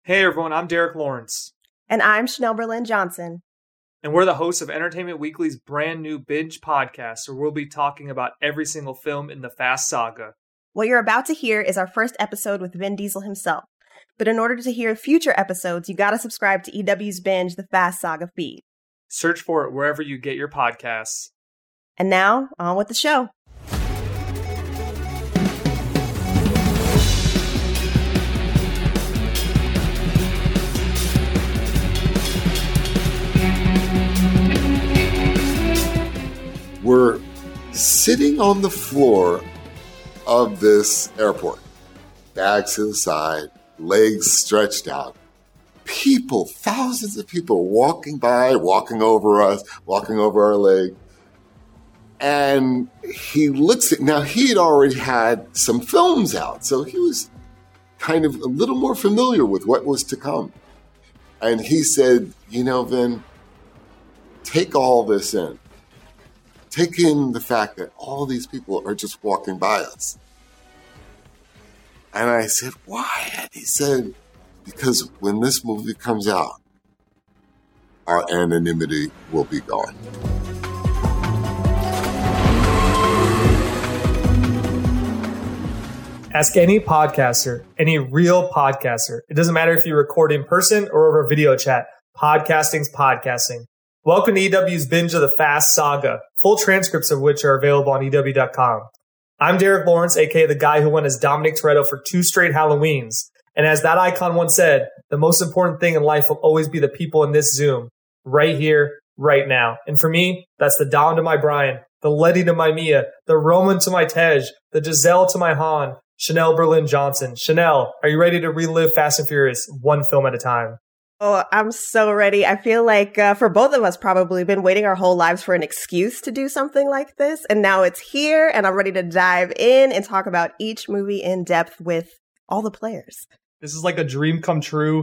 Hey everyone, I'm Derek Lawrence. And I'm Chanel Berlin Johnson. And we're the hosts of Entertainment Weekly's brand new binge podcast, where we'll be talking about every single film in the Fast saga. What you're about to hear is our first episode with Vin Diesel himself. But in order to hear future episodes, you gotta subscribe to EW's binge, The Fast Saga feed. Search for it wherever you get your podcasts. And now, on with the show. We're sitting on the floor of this airport, bags to the side, legs stretched out. People, thousands of people walking by, walking over us, walking over our leg. And he looks at, now he had already had some films out, so he was kind of a little more familiar with what was to come. And he said, you know, Vin, take all this in. Take in the fact that all these people are just walking by us. And I said, why? And he said, because when this movie comes out, our anonymity will be gone. Ask any podcaster, any real podcaster. It doesn't matter if you record in person or over video chat. Podcasting's podcasting. Welcome to EW's binge of The Fast Saga, full transcripts of which are available on EW.com. I'm Derek Lawrence, aka the guy who went as Dominic Toretto for 2 straight Halloweens. And as that icon once said, the most important thing in life will always be the people in this Zoom, right here, right now. And for me, that's the Dom to my Brian, the Letty to my Mia, the Roman to my Tej, the Giselle to my Han, Chanel Berlin Johnson. Chanel, are you ready to relive Fast and Furious one film at a time? Oh, I'm so ready. I feel like for both of us probably been waiting our whole lives for an excuse to do something like this. And now it's here and I'm ready to dive in and talk about each movie in depth with all the players. This is like a dream come true.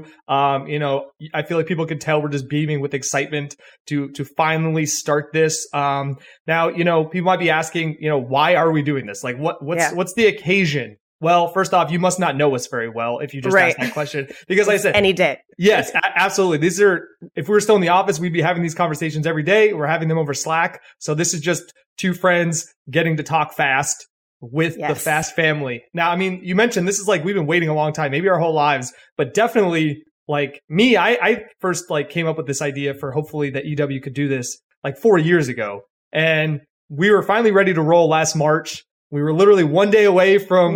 I feel like people can tell we're just beaming with excitement to finally start this. Now, people might be asking, why are we doing this? Like what's the occasion? Well, first off, you must not know us very well if you just asked that question. Because like I said, any day. Yes, absolutely. If we were still in the office, we'd be having these conversations every day. We're having them over Slack. So this is just 2 friends getting to talk fast with the Fast family. Now, I mean, you mentioned this is like we've been waiting a long time, maybe our whole lives, but definitely like me, I first came up with this idea for hopefully that EW could do this like 4 years ago. And we were finally ready to roll last March. We were literally one day away from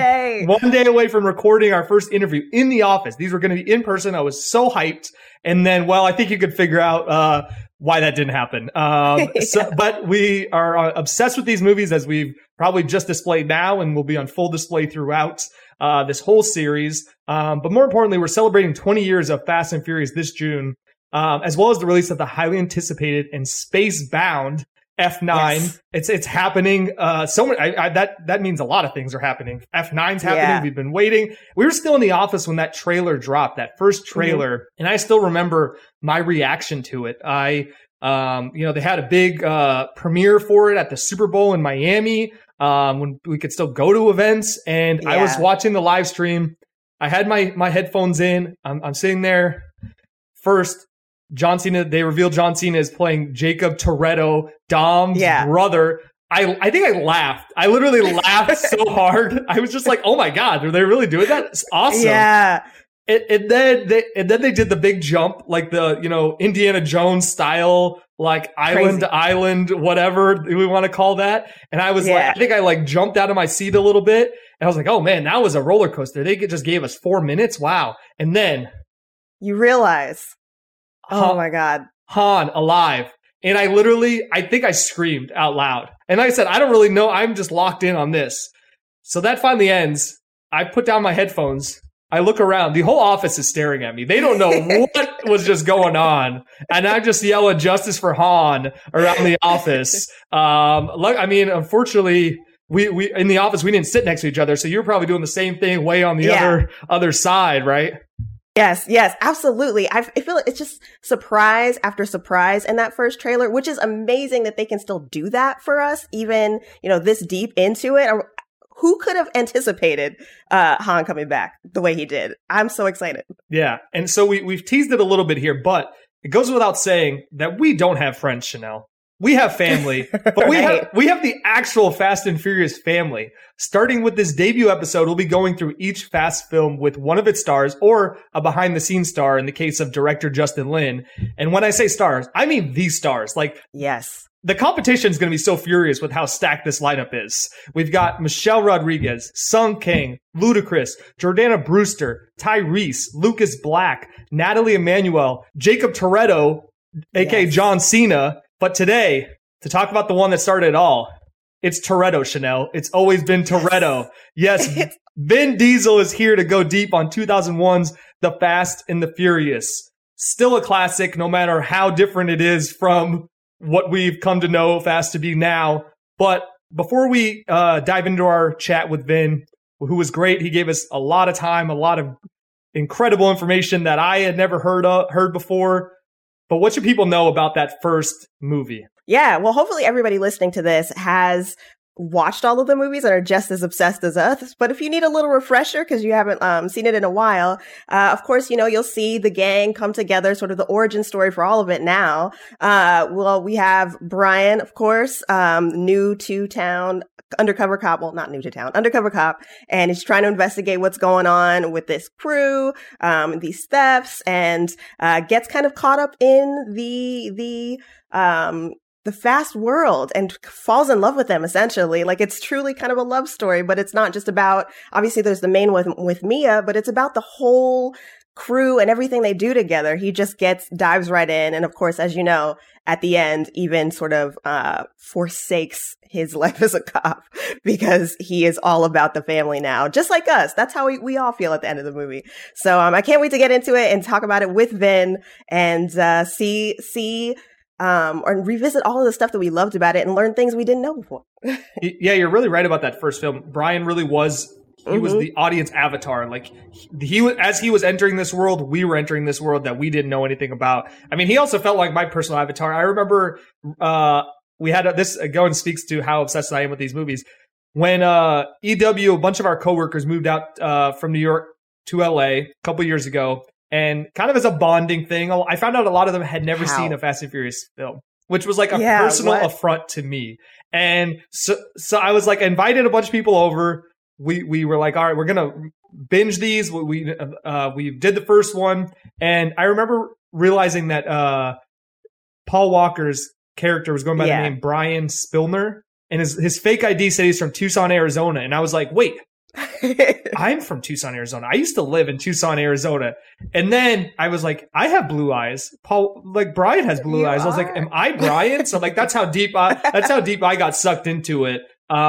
recording our first interview in the office. These were going to be in person. I was so hyped. And then, I think you could figure out why that didn't happen. But we are obsessed with these movies, as we've probably just displayed now, and will be on full display throughout this whole series. But more importantly, we're celebrating 20 years of Fast and Furious this June, as well as the release of the highly anticipated and space-bound F9. Yes. It's happening. That means a lot of things are happening. F9's happening. Yeah. We've been waiting. We were still in the office when that trailer dropped, that first trailer. Mm-hmm. And I still remember my reaction to it. They had a big, premiere for it at the Super Bowl in Miami, when we could still go to events. And I was watching the live stream. I had my headphones in. I'm sitting there. First, John Cena, they revealed John Cena is playing Jacob Toretto, Dom's brother. I think I laughed. I literally laughed so hard. I was just like, oh my God, are they really doing that? It's awesome. Yeah. And then they did the big jump, like the, Indiana Jones style, like island to island, whatever we want to call that. And I was I think I jumped out of my seat a little bit. And I was like, oh man, that was a roller coaster. They just gave us 4 minutes. Wow. And then you realize, oh my God, Han alive. And I think I screamed out loud. And like I said, I don't really know. I'm just locked in on this. So that finally ends. I put down my headphones. I look around. The whole office is staring at me. They don't know what was just going on. And I just yell at justice for Han around the office. Unfortunately, we in the office, we didn't sit next to each other. So you're probably doing the same thing way on the other side, right? Yes, absolutely. I feel like it's just surprise after surprise in that first trailer, which is amazing that they can still do that for us, even, this deep into it. who could have anticipated Han coming back the way he did? I'm so excited. Yeah. And so we've teased it a little bit here, but it goes without saying that we don't have friends, Chanel. We have family, but Right. we have the actual Fast and Furious family. Starting with this debut episode, we'll be going through each Fast film with one of its stars or a behind-the-scenes star in the case of director Justin Lin. And when I say stars, I mean these stars. Like, Yes. the competition is going to be so furious with how stacked this lineup is. We've got Michelle Rodriguez, Sung Kang, Ludacris, Jordana Brewster, Tyrese, Lucas Black, Natalie Emmanuel, Jacob Toretto, aka Yes. John Cena. But today, to talk about the one that started it all, it's Toretto, Chanel. It's always been Toretto. Yes, Vin Diesel is here to go deep on 2001's The Fast and the Furious. Still a classic, no matter how different it is from what we've come to know Fast to be now. But before we dive into our chat with Vin, who was great, he gave us a lot of time, a lot of incredible information that I had never heard before. But what should people know about that first movie? Yeah, well, hopefully everybody listening to this has watched all of the movies and are just as obsessed as us. But if you need a little refresher because you haven't seen it in a while, of course, you'll see the gang come together, sort of the origin story for all of it now. Well, we have Brian, of course, new to town undercover cop. Well, not new to town, undercover cop. And he's trying to investigate what's going on with this crew, these thefts, and gets kind of caught up in the Fast world and falls in love with them, essentially. Like, it's truly kind of a love story, but it's not just about, obviously there's the main one with Mia, but it's about the whole crew and everything they do together. He just dives right in. And of course, as you know, at the end, even sort of forsakes his life as a cop because he is all about the family now, just like us. That's how we all feel at the end of the movie. So I can't wait to get into it and talk about it with Vin and see or revisit all of the stuff that we loved about it and learn things we didn't know before. Yeah, you're really right about that first film. Brian really was, he was the audience avatar. Like, he was, as he was entering this world, we were entering this world that we didn't know anything about. I mean, he also felt like my personal avatar. I remember we had this going speaks to how obsessed I am with these movies. When EW, a bunch of our coworkers moved out from New York to LA a couple years ago, and kind of as a bonding thing, I found out a lot of them had never seen a Fast and Furious film, which was like a personal affront to me. And so I was like, invited a bunch of people over. We were like, all right, we're gonna binge these. We did the first one, and I remember realizing that Paul Walker's character was going by the name Brian Spillner, and his fake ID said he's from Tucson, Arizona, and I was like, wait. I'm from Tucson, Arizona. I used to live in Tucson, Arizona. And then I was like, I have blue eyes. Brian has blue eyes. I was like, am I Brian? So like, that's how deep I got sucked into it.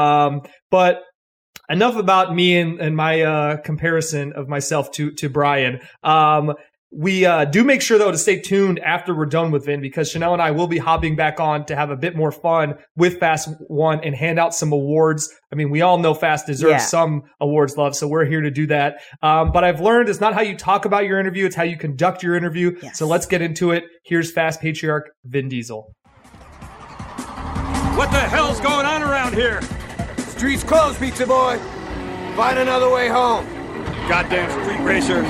But enough about me and my comparison of myself to Brian. We do make sure, though, to stay tuned after we're done with Vin, because Chanel and I will be hopping back on to have a bit more fun with Fast 1 and hand out some awards. I mean, we all know Fast deserves some awards love, so we're here to do that. But I've learned it's not how you talk about your interview, it's how you conduct your interview. Yes. So let's get into it. Here's Fast Patriarch Vin Diesel. What the hell's going on around here? Street's closed, pizza boy. Find another way home. Goddamn street racers.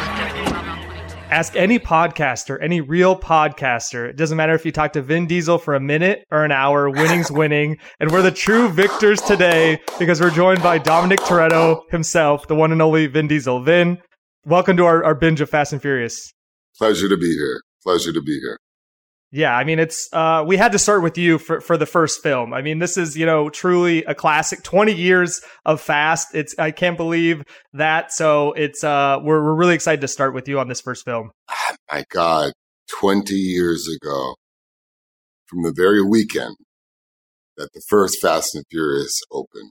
Ask any podcaster, any real podcaster. It doesn't matter if you talk to Vin Diesel for a minute or an hour, winning's winning. And we're the true victors today because we're joined by Dominic Toretto himself, the one and only Vin Diesel. Vin, welcome to our binge of Fast and Furious. Pleasure to be here. Pleasure to be here. Yeah, I mean, it's we had to start with you for the first film. I mean, this is, truly a classic. 20 years of Fast. I can't believe that. So it's we're really excited to start with you on this first film. My God, 20 years ago, from the very weekend that the first Fast and Furious opened,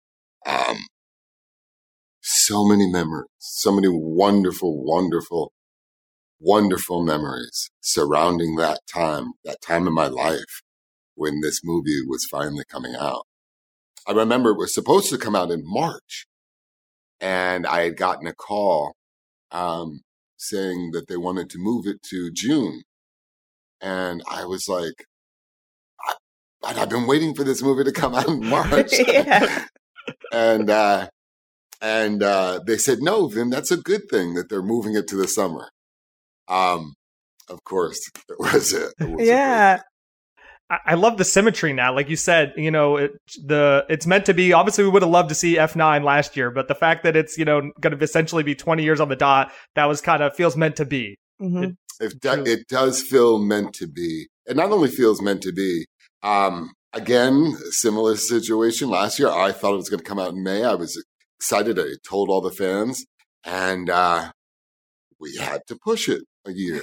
so many memories, so many wonderful, wonderful, wonderful memories surrounding that time in my life when this movie was finally coming out. I remember it was supposed to come out in March, and I had gotten a call saying that they wanted to move it to June. And I was like, I've been waiting for this movie to come out in March. And they said, no, Vin, that's a good thing that they're moving it to the summer. Of course, it was a Yeah. I love the symmetry now. Like you said, it's meant to be. Obviously, we would have loved to see F9 last year, but the fact that it's going to essentially be 20 years on the dot, that was kind of feels meant to be. Mm-hmm. It does feel meant to be. It not only feels meant to be. Again, similar situation last year. I thought it was going to come out in May. I was excited. I told all the fans, and we had to push it a year.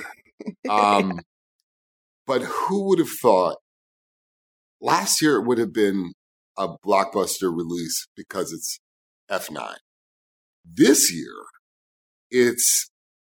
But who would have thought? Last year, it would have been a blockbuster release because it's F9. This year, it's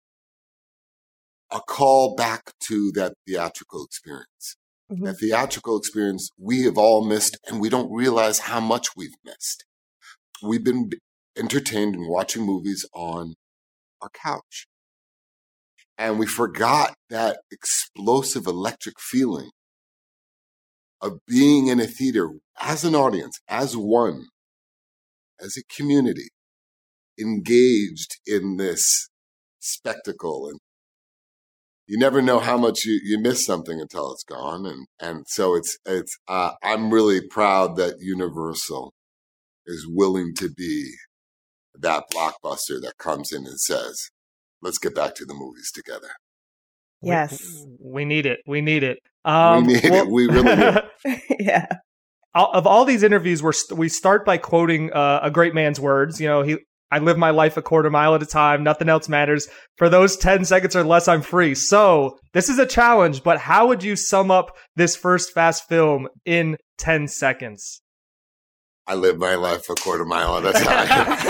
a call back to that theatrical experience. Mm-hmm. That theatrical experience we have all missed, and we don't realize how much we've missed. We've been entertained in watching movies on our couch. And we forgot that explosive electric feeling of being in a theater as an audience, as one, as a community, engaged in this spectacle. And you never know how much you miss something until it's gone. And so I'm really proud that Universal is willing to be that blockbuster that comes in and says, let's get back to the movies together. Yes. We need it. We need it. It. We really need it. Yeah. Of all these interviews, we start by quoting a great man's words. I live my life a quarter mile at a time. Nothing else matters. For those 10 seconds or less, I'm free. So this is a challenge, but how would you sum up this first Fast film in 10 seconds? I live my life a quarter mile at a time.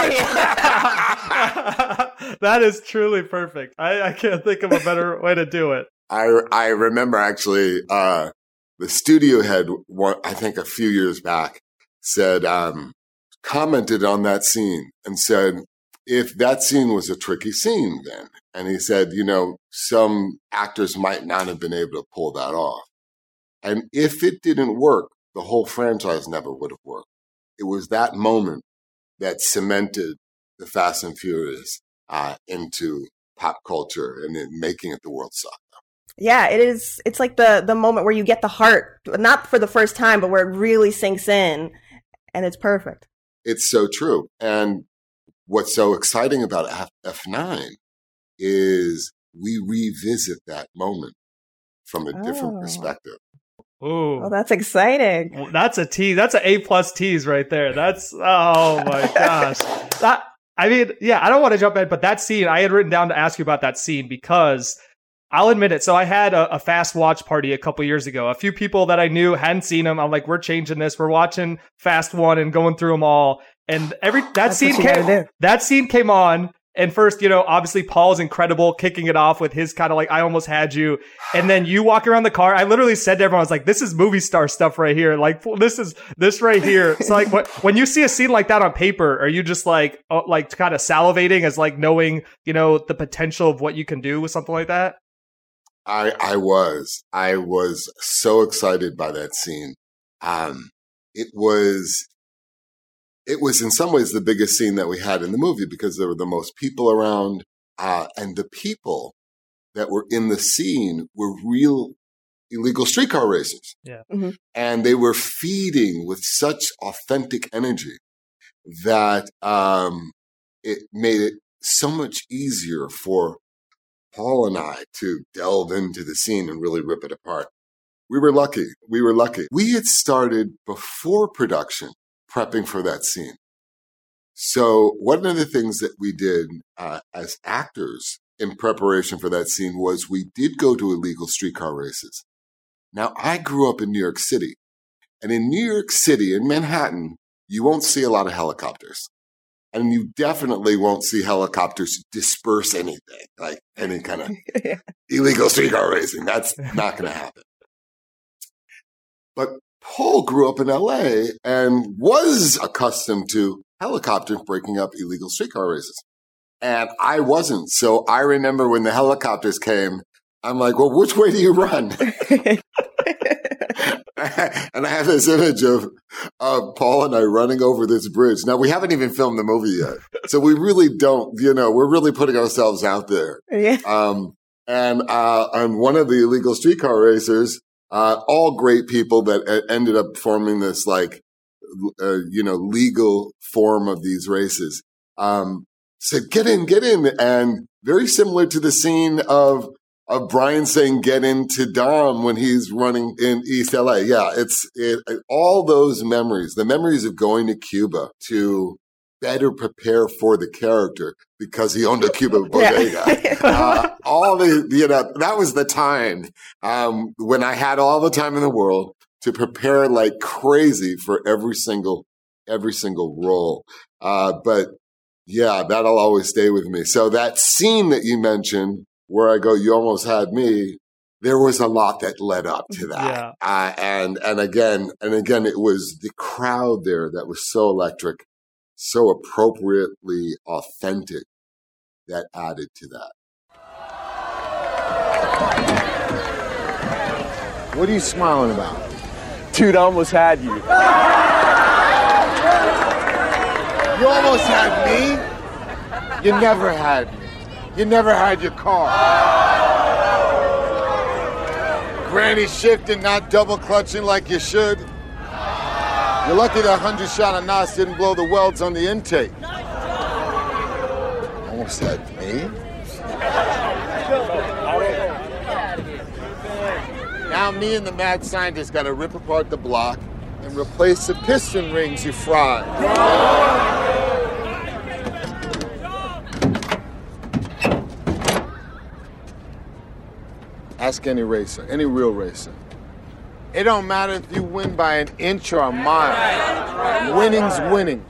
That is truly perfect. I can't think of a better way to do it. I remember actually the studio head, I think a few years back, said, commented on that scene and said, if that scene was a tricky scene then, and he said, some actors might not have been able to pull that off. And if it didn't work, the whole franchise never would have worked. It was that moment that cemented the Fast and Furious into pop culture and then making it the world saw. Yeah, it is. It's like the moment where you get the heart, not for the first time, but where it really sinks in, and it's perfect. It's so true. And what's so exciting about F9 is we revisit that moment from a different perspective. Ooh. Oh, that's exciting. That's a tease. That's an A+ tease right there. That's, oh my gosh. I don't want to jump in, but that scene, I had written down to ask you about that scene because I'll admit it. So I had a fast watch party a couple years ago. A few people that I knew hadn't seen them. I'm like, we're changing this. We're watching Fast 1 and going through them all. And that scene came on. And first, obviously Paul's incredible, kicking it off with his kind of like, I almost had you. And then you walk around the car. I literally said to everyone, I was like, this is movie star stuff right here. Like, this right here. So like, when you see a scene like that on paper, are you just like kind of salivating as like knowing, the potential of what you can do with something like that? I was so excited by that scene. It was in some ways the biggest scene that we had in the movie because there were the most people around, and the people that were in the scene were real illegal streetcar racers. Yeah. Mm-hmm. And they were feeding with such authentic energy that it made it so much easier for Paul and I to delve into the scene and really rip it apart. We were lucky. We had started before production prepping for that scene. So one of the things that we did as actors in preparation for that scene was we did go to illegal streetcar races. Now, I grew up in New York City. And in New York City, in Manhattan, you won't see a lot of helicopters. And you definitely won't see helicopters disperse anything, like any kind of illegal streetcar racing. That's not going to happen. But Paul grew up in LA and was accustomed to helicopters breaking up illegal streetcar races. And I wasn't. So I remember when the helicopters came, I'm like, well, which way do you run? And I have this image of Paul and I running over this bridge. Now, we haven't even filmed the movie yet. So we really don't, we're really putting ourselves out there. Yeah. And on one of the illegal streetcar racers, all great people that ended up forming this legal form of these races, said, get in. And very similar to the scene of Brian saying, get into Dom when he's running in East LA. Yeah, all those memories, the memories of going to Cuba to better prepare for the character because he owned a Cuba bodega. That was the time when I had all the time in the world to prepare like crazy for every single role. But yeah, that'll always stay with me. So that scene that you mentioned where I go, you almost had me, there was a lot that led up to that. Yeah. And again, it was the crowd there that was so electric, so appropriately authentic that added to that. What are you smiling about? Dude, I almost had you. You almost had me? You never had me. You never had your car. Granny shifting, not double clutching like you should. You're lucky that 100 shot of Nas didn't blow the welds on the intake. Almost had me? Now me and the mad scientist got to rip apart the block and replace the piston rings you fried. Ask any racer, any real racer. It don't matter if you win by an inch or a mile. Winning's winning.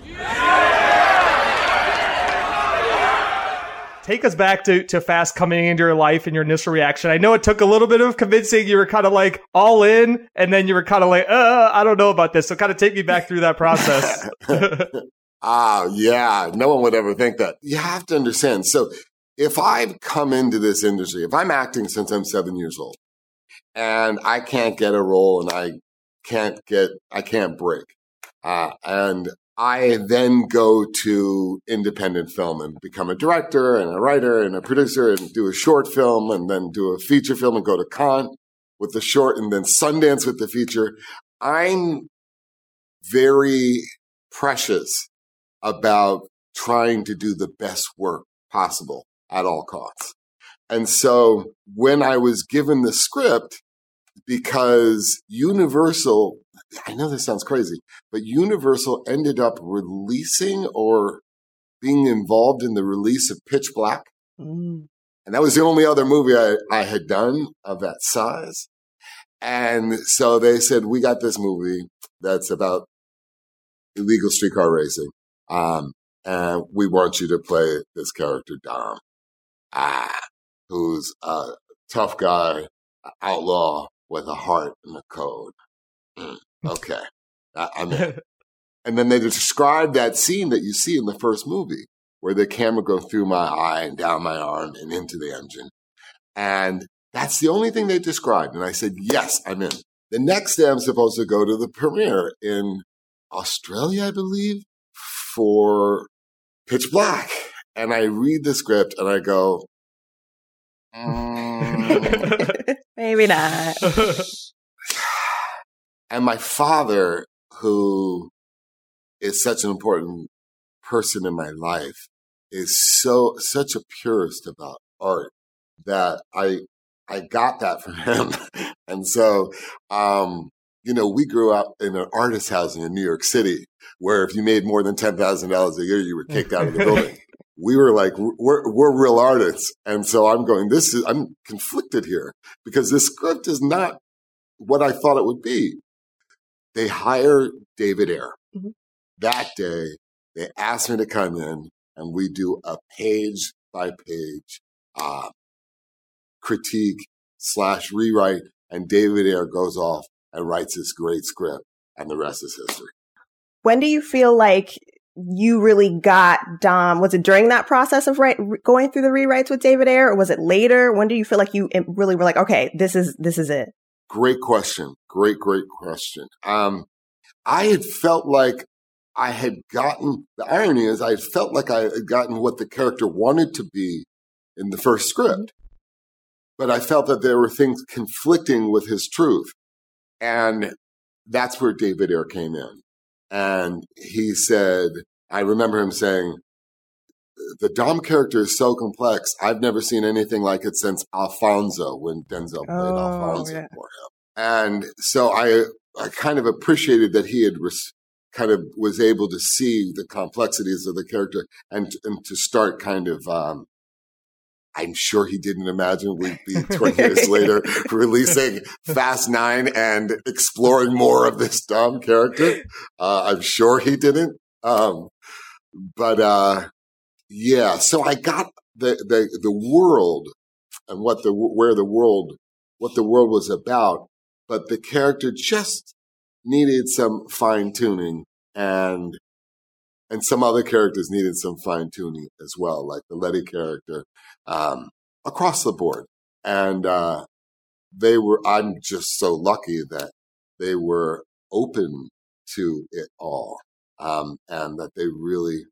Take us back to Fast coming into your life and your initial reaction. I know it took a little bit of convincing. You were kind of like all in, and then you were kind of like, I don't know about this. So kind of take me back through that process. Yeah. No one would ever think that. You have to understand. So if I've come into this industry, if I'm acting since I'm 7 years old and I can't get a role and I can't break, and I then go to independent film and become a director and a writer and a producer and do a short film and then do a feature film and go to Cannes with the short and then Sundance with the feature. I'm very precious about trying to do the best work possible at all costs. And so when I was given the script, because Universal, I know this sounds crazy, but Universal ended up releasing or being involved in the release of Pitch Black. And that was the only other movie I had done of that size. And so they said, we got this movie that's about illegal streetcar racing. And we want you to play this character, Dom, who's a tough guy, outlaw with a heart and a code. Okay. I'm in. And then they described that scene that you see in the first movie where the camera goes through my eye and down my arm and into the engine. And that's the only thing they described. And I said, yes, I'm in. The next day I'm supposed to go to the premiere in Australia, I believe, for Pitch Black. And I read the script and I go, maybe not. And my father, who is such an important person in my life, is such a purist about art that I got that from him. And so, we grew up in an artist housing in New York City, where if you made more than $10,000 a year, you were kicked out of the building. We were like, we're real artists. And so I'm conflicted here because this script is not what I thought it would be. They hire David Ayer. Mm-hmm. That day, they asked me to come in and we do a page by page critique / rewrite. And David Ayer goes off and writes this great script, and the rest is history. When do you feel like you really got Dom? Was it during that process of going through the rewrites with David Ayer, or was it later? When do you feel like you really were like, okay, this is it? Great question. Great question. I had felt like I had gotten, the irony is I had felt like I had gotten what the character wanted to be in the first script, but I felt that there were things conflicting with his truth. And that's where David Ayer came in. And he said, I remember him saying, the Dom character is so complex. I've never seen anything like it since Alfonso, when Denzel played Alfonso for him. And so I kind of appreciated that he had kind of was able to see the complexities of the character and to start kind of, I'm sure he didn't imagine we'd be 20 years later releasing Fast 9 and exploring more of this Dom character. I'm sure he didn't. Yeah, so I got the world and what the world was about, but the character just needed some fine tuning, and some other characters needed some fine tuning as well, like the Letty character, across the board. And I'm just so lucky that they were open to it all, and that they really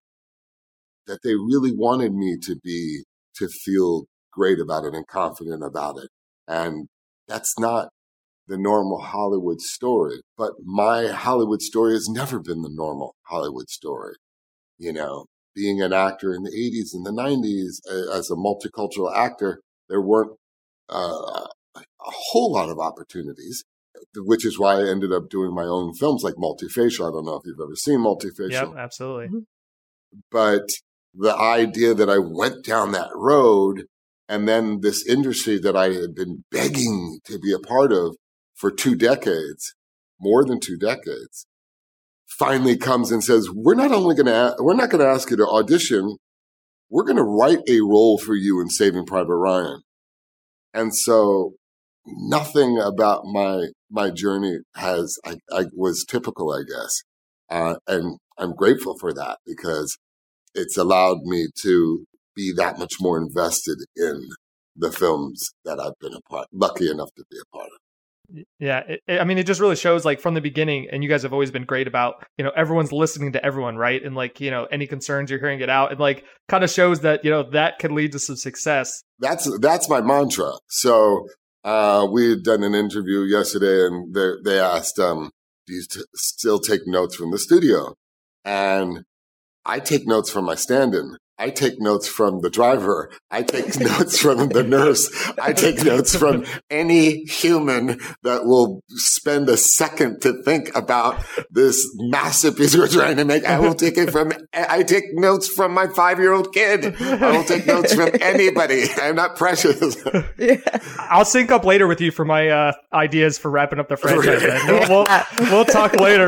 wanted me to feel great about it and confident about it. And that's not the normal Hollywood story, but my Hollywood story has never been the normal Hollywood story. You know, being an actor in the 80s and the 90s as a multicultural actor, there weren't a whole lot of opportunities, which is why I ended up doing my own films like Multifacial. I don't know if you've ever seen Multifacial. Yep, absolutely. But the idea that I went down that road, and then this industry that I had been begging to be a part of for 2 decades, more than 2 decades, finally comes and says, we're not going to ask you to audition. We're going to write a role for you in Saving Private Ryan. And so nothing about my journey was typical, I guess. And I'm grateful for that, because it's allowed me to be that much more invested in the films that I've been lucky enough to be a part of. Yeah. It just really shows, like, from the beginning, and you guys have always been great about, everyone's listening to everyone, right? And like, any concerns, you're hearing it out, and like kind of shows that, that could lead to some success. That's my mantra. So, we had done an interview yesterday, and they asked, do you still take notes from the studio? And I take notes from my stand-in. I take notes from the driver. I take notes from the nurse. I take notes from any human that will spend a second to think about this masterpiece we're trying to make. I take notes from my 5-year-old kid. I will take notes from anybody. I'm not precious. Yeah. I'll sync up later with you for my ideas for wrapping up the franchise. We'll talk later.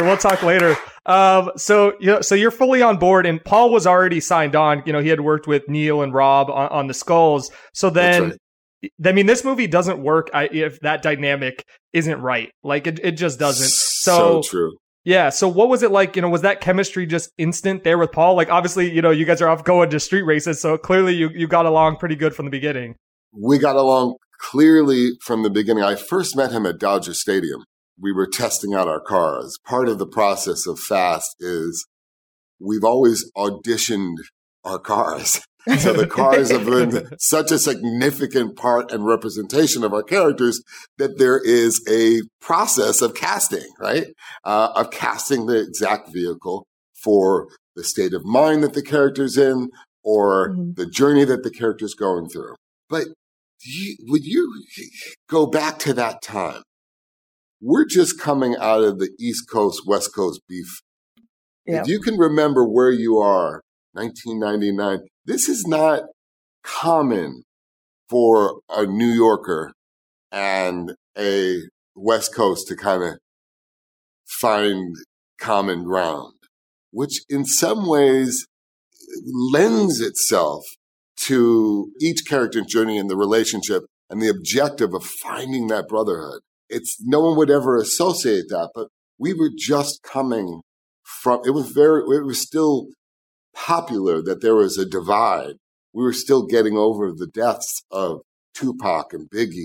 So you're fully on board, and Paul was already signed on. He had worked with Neil and Rob on the Skulls. So then, right. This movie doesn't work if that dynamic isn't right. Like it just doesn't. So true. Yeah. So what was it like? Was that chemistry just instant there with Paul? Like, obviously, you guys are off going to street races, so clearly you got along pretty good from the beginning. We got along clearly from the beginning. I first met him at Dodger Stadium. We were testing out our cars. Part of the process of Fast is we've always auditioned our cars. So the cars have been such a significant part and representation of our characters that there is a process of casting, right? Of casting the exact vehicle for the state of mind that the character's in, or the journey that the character's going through. But would you go back to that time? We're just coming out of the East Coast, West Coast beef. Yep. If you can remember where you are, 1999, this is not common for a New Yorker and a West Coast to kind of find common ground, which in some ways lends itself to each character's journey and the relationship and the objective of finding that brotherhood. No one would ever associate that, but we were just coming from, it was still popular that there was a divide. We were still getting over the deaths of Tupac and Biggie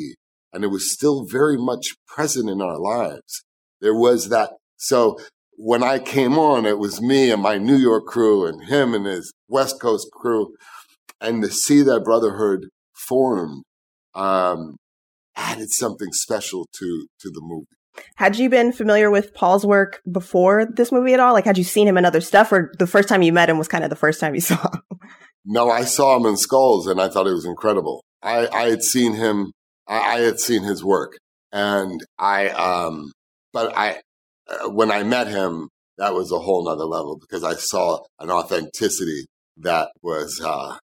and it was still very much present in our lives. There was that. So when I came on, it was me and my New York crew and him and his West Coast crew. And to see that brotherhood formed added something special to the movie. Had you been familiar with Paul's work before this movie at all? Like, had you seen him in other stuff, or the first time you met him was kind of the first time you saw him? No, I saw him in Skulls, and I thought it was incredible. I had seen him. I had seen his work, and when I met him, that was a whole nother level because I saw an authenticity that was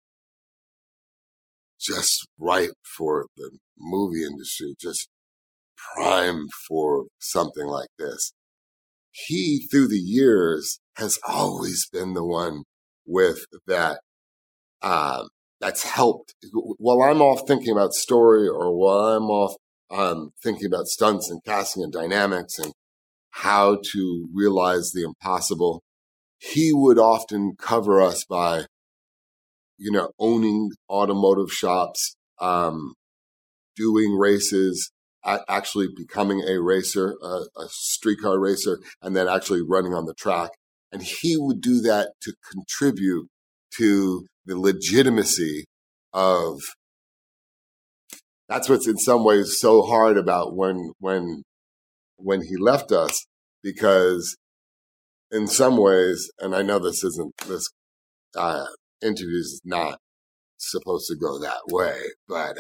just right for the movie industry, just prime for something like this. He, through the years, has always been the one with that, that's helped. While I'm off thinking about story or while I'm off thinking about stunts and casting and dynamics and how to realize the impossible, he would often cover us by, owning automotive shops, doing races, actually becoming a racer, a streetcar racer, and then actually running on the track. And he would do that to contribute to the legitimacy of, that's what's in some ways so hard about when he left us, because in some ways, and I know this interview is not supposed to go that way, but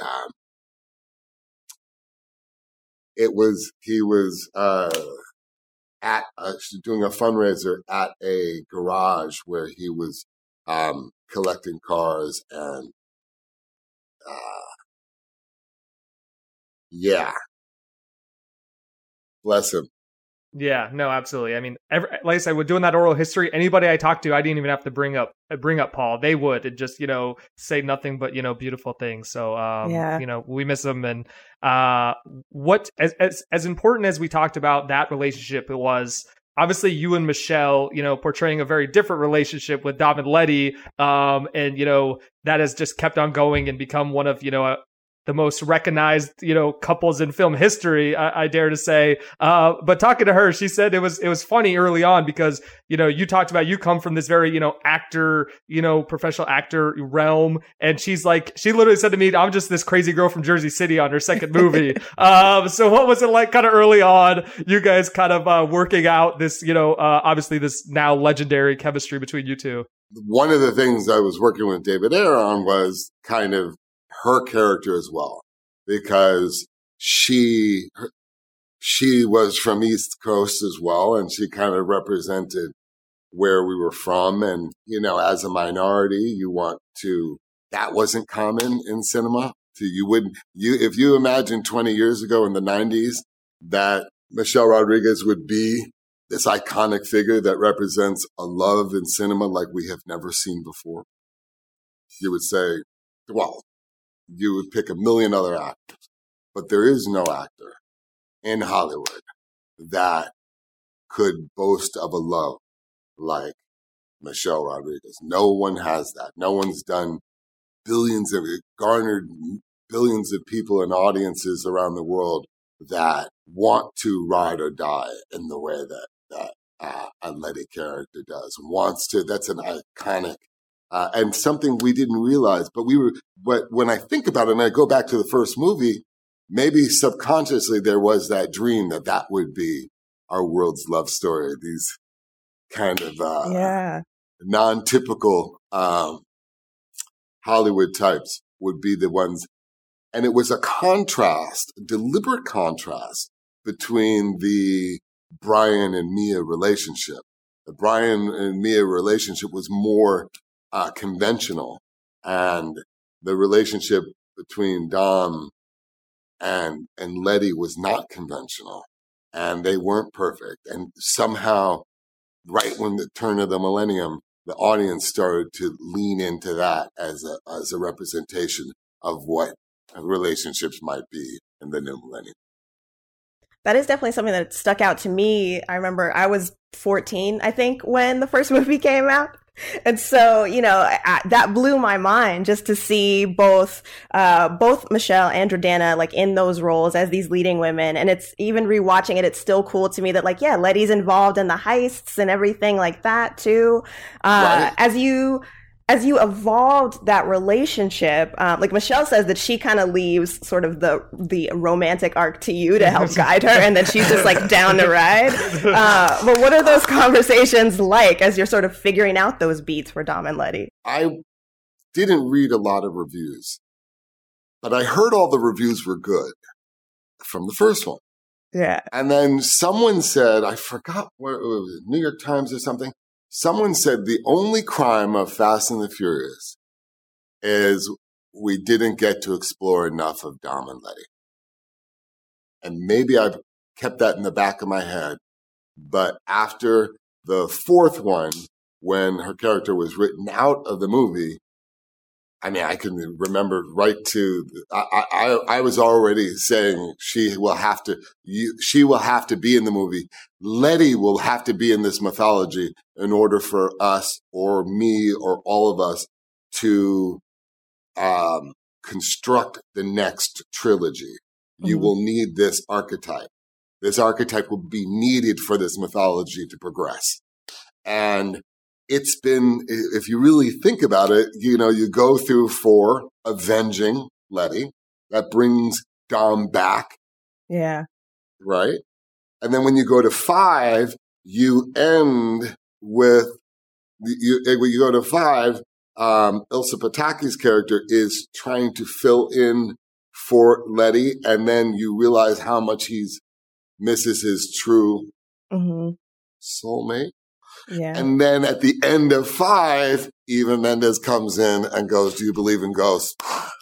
he was doing a fundraiser at a garage where he was collecting cars and bless him. Yeah, no, absolutely. I mean, like I said, with doing that oral history, anybody I talked to, I didn't even have to bring up Paul. They would and just, say nothing but, beautiful things. So, we miss him. And what as important as we talked about that relationship, it was obviously you and Michelle, portraying a very different relationship with Dom and Letty. And, that has just kept on going and become one of, the most recognized, couples in film history, I dare to say. But talking to her, she said it was funny early on because, you talked about you come from this very, actor, professional actor realm. And she literally said to me, I'm just this crazy girl from Jersey City on her second movie. So what was it like kind of early on, you guys kind of working out this, obviously this now legendary chemistry between you two? One of the things I was working with David Ayer on was kind of her character as well, because she was from East Coast as well, and she kind of represented where we were from. And, as a minority, that wasn't common in cinema. If you imagine 20 years ago in the 90s that Michelle Rodriguez would be this iconic figure that represents a love in cinema like we have never seen before, you would say, well, you would pick a million other actors, but there is no actor in Hollywood that could boast of a love like Michelle Rodriguez. No one has that. No one's garnered billions of people and audiences around the world that want to ride or die in the way that a Letty character does. That's an iconic and something we didn't realize, but when I think about it and I go back to the first movie, maybe subconsciously there was that dream that would be our world's love story. These kind of non-typical Hollywood types would be the ones. And it was a deliberate contrast between the Brian and Mia relationship. The Brian and Mia relationship was more conventional, and the relationship between Dom and Letty was not conventional, and they weren't perfect. And somehow, right when the turn of the millennium, the audience started to lean into that as a representation of what relationships might be in the new millennium. That is definitely something that stuck out to me. I remember I was 14, I think, when the first movie came out. And so, that blew my mind just to see both Michelle and Jordana like in those roles as these leading women. And it's even rewatching it, it's still cool to me that like, yeah, Letty's involved in the heists and everything like that too. Right. As you evolved that relationship, like Michelle says that she kind of leaves sort of the romantic arc to you to help guide her, and then she's just like down to ride. But what are those conversations like as you're sort of figuring out those beats for Dom and Letty? I didn't read a lot of reviews, but I heard all the reviews were good from the first one. Yeah. And then someone said, I forgot where it was, New York Times or something. Someone said the only crime of Fast and the Furious is we didn't get to explore enough of Dom and Letty. And maybe I've kept that in the back of my head. But after the fourth one, when her character was written out of the movie, I mean, I can remember right to, I was already saying she will have to be in the movie. Letty will have to be in this mythology in order for us or me or all of us to construct the next trilogy. Mm-hmm. You will need this archetype. This archetype will be needed for this mythology to progress. And it's been, if you really think about it, you go through 4, avenging Letty. That brings Dom back. Yeah. Right? And then when you go to 5, you end with, when you go to 5, Ilsa Pataki's character is trying to fill in for Letty, and then you realize how much he misses his true soulmate. Yeah. And then at the end of 5, Eva Mendes comes in and goes, "Do you believe in ghosts?"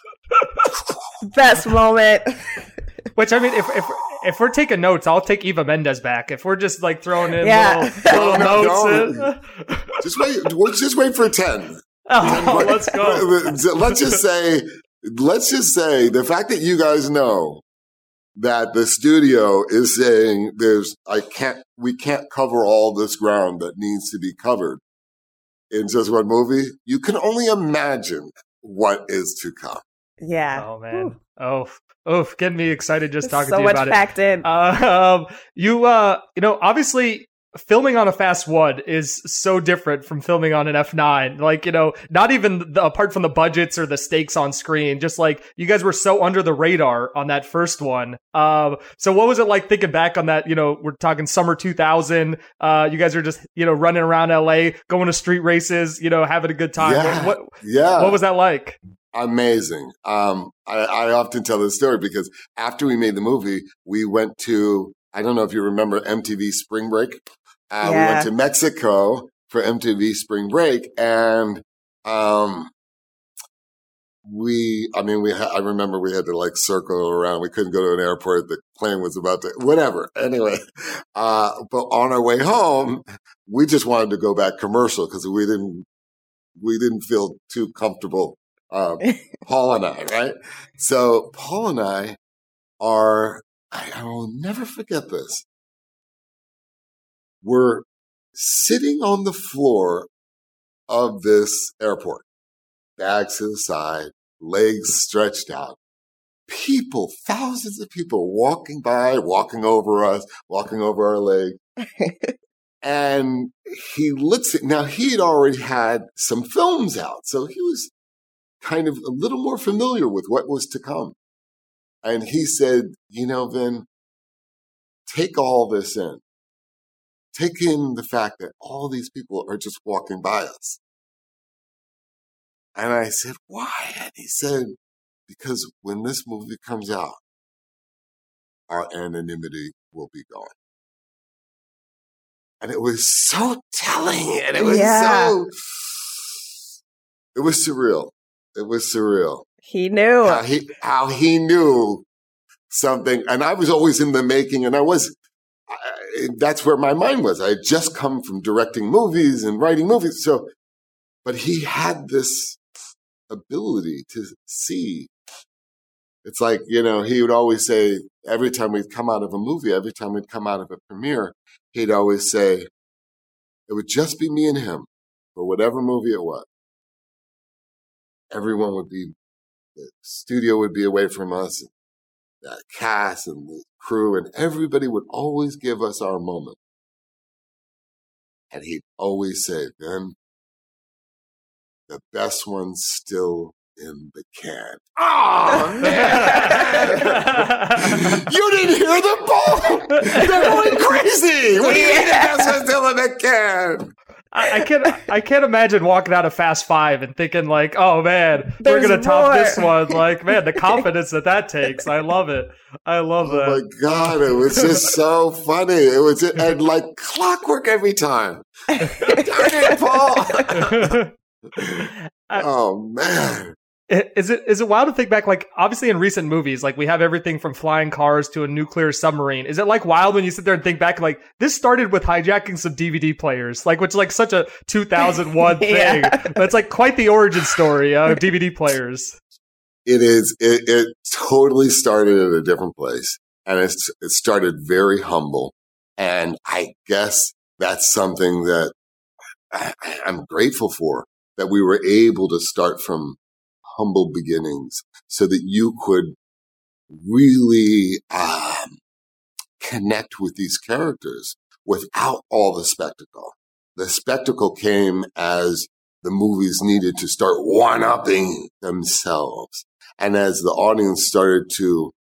Best moment. Which, I mean, if we're taking notes, I'll take Eva Mendes back. If we're just like throwing in little notes. Just wait for 10. Oh, let's go. Let's just say the fact that you guys know that the studio is saying we can't cover all this ground that needs to be covered in just one movie. You can only imagine what is to come. Yeah. Oh man. Oh, getting me excited just talking to you about it. So much packed in. Obviously filming on a Fast 1 is so different from filming on an F9. Like, not even apart from the budgets or the stakes on screen, just like you guys were so under the radar on that first one. So what was it like thinking back on that? We're talking summer 2000. You guys are just, running around LA, going to street races, having a good time. What was that like? Amazing. I often tell this story because after we made the movie, we went to, I don't know if you remember MTV Spring Break. We went to Mexico for MTV Spring Break, and I remember we had to like circle around. We couldn't go to an airport. The plane was about to, whatever. Anyway, but on our way home, we just wanted to go back commercial because we didn't feel too comfortable. Paul and I, right? So Paul and I I will never forget this. We're sitting on the floor of this airport, bags to the side, legs stretched out. People, thousands of people walking by, walking over us, walking over our legs. And he now he had already had some films out, so he was kind of a little more familiar with what was to come. And he said, Vin, take all this in. Take in the fact that all these people are just walking by us. And I said, why? And he said, because when this movie comes out, our anonymity will be gone. And it was so telling. And it was it was surreal. It was surreal. He knew. How he knew something. And I was always in the making, and that's where my mind was. I had just come from directing movies and writing movies. But he had this ability to see. It's like, he would always say, every time we'd come out of a movie, every time we'd come out of a premiere, he'd always say, it would just be me and him for whatever movie it was. Everyone would be, the studio would be away from us, and the cast and the crew, and everybody would always give us our moment. And he'd always say, Ben, the best one's still in the can. Oh, man! You didn't hear the ball! They're going crazy! What do you mean the best one's still in the can? I can't imagine walking out of Fast Five and thinking like, oh man, we're gonna top this one. Like, man, the confidence that takes. I love it. I love that. Oh my God, it was just so funny. It was and like clockwork every time. Darn it, Paul. Oh man. Is it wild to think back, like, obviously in recent movies, like, we have everything from flying cars to a nuclear submarine. Is it, like, wild when you sit there and think back, like, this started with hijacking some DVD players, like, which is, like, such a 2001 thing. But it's, like, quite the origin story of DVD players. It is. It totally started at a different place. And it started very humble. And I guess that's something that I'm grateful for, that we were able to start from humble beginnings so that you could really connect with these characters without all the spectacle. The spectacle came as the movies needed to start one-upping themselves. And as the audience started to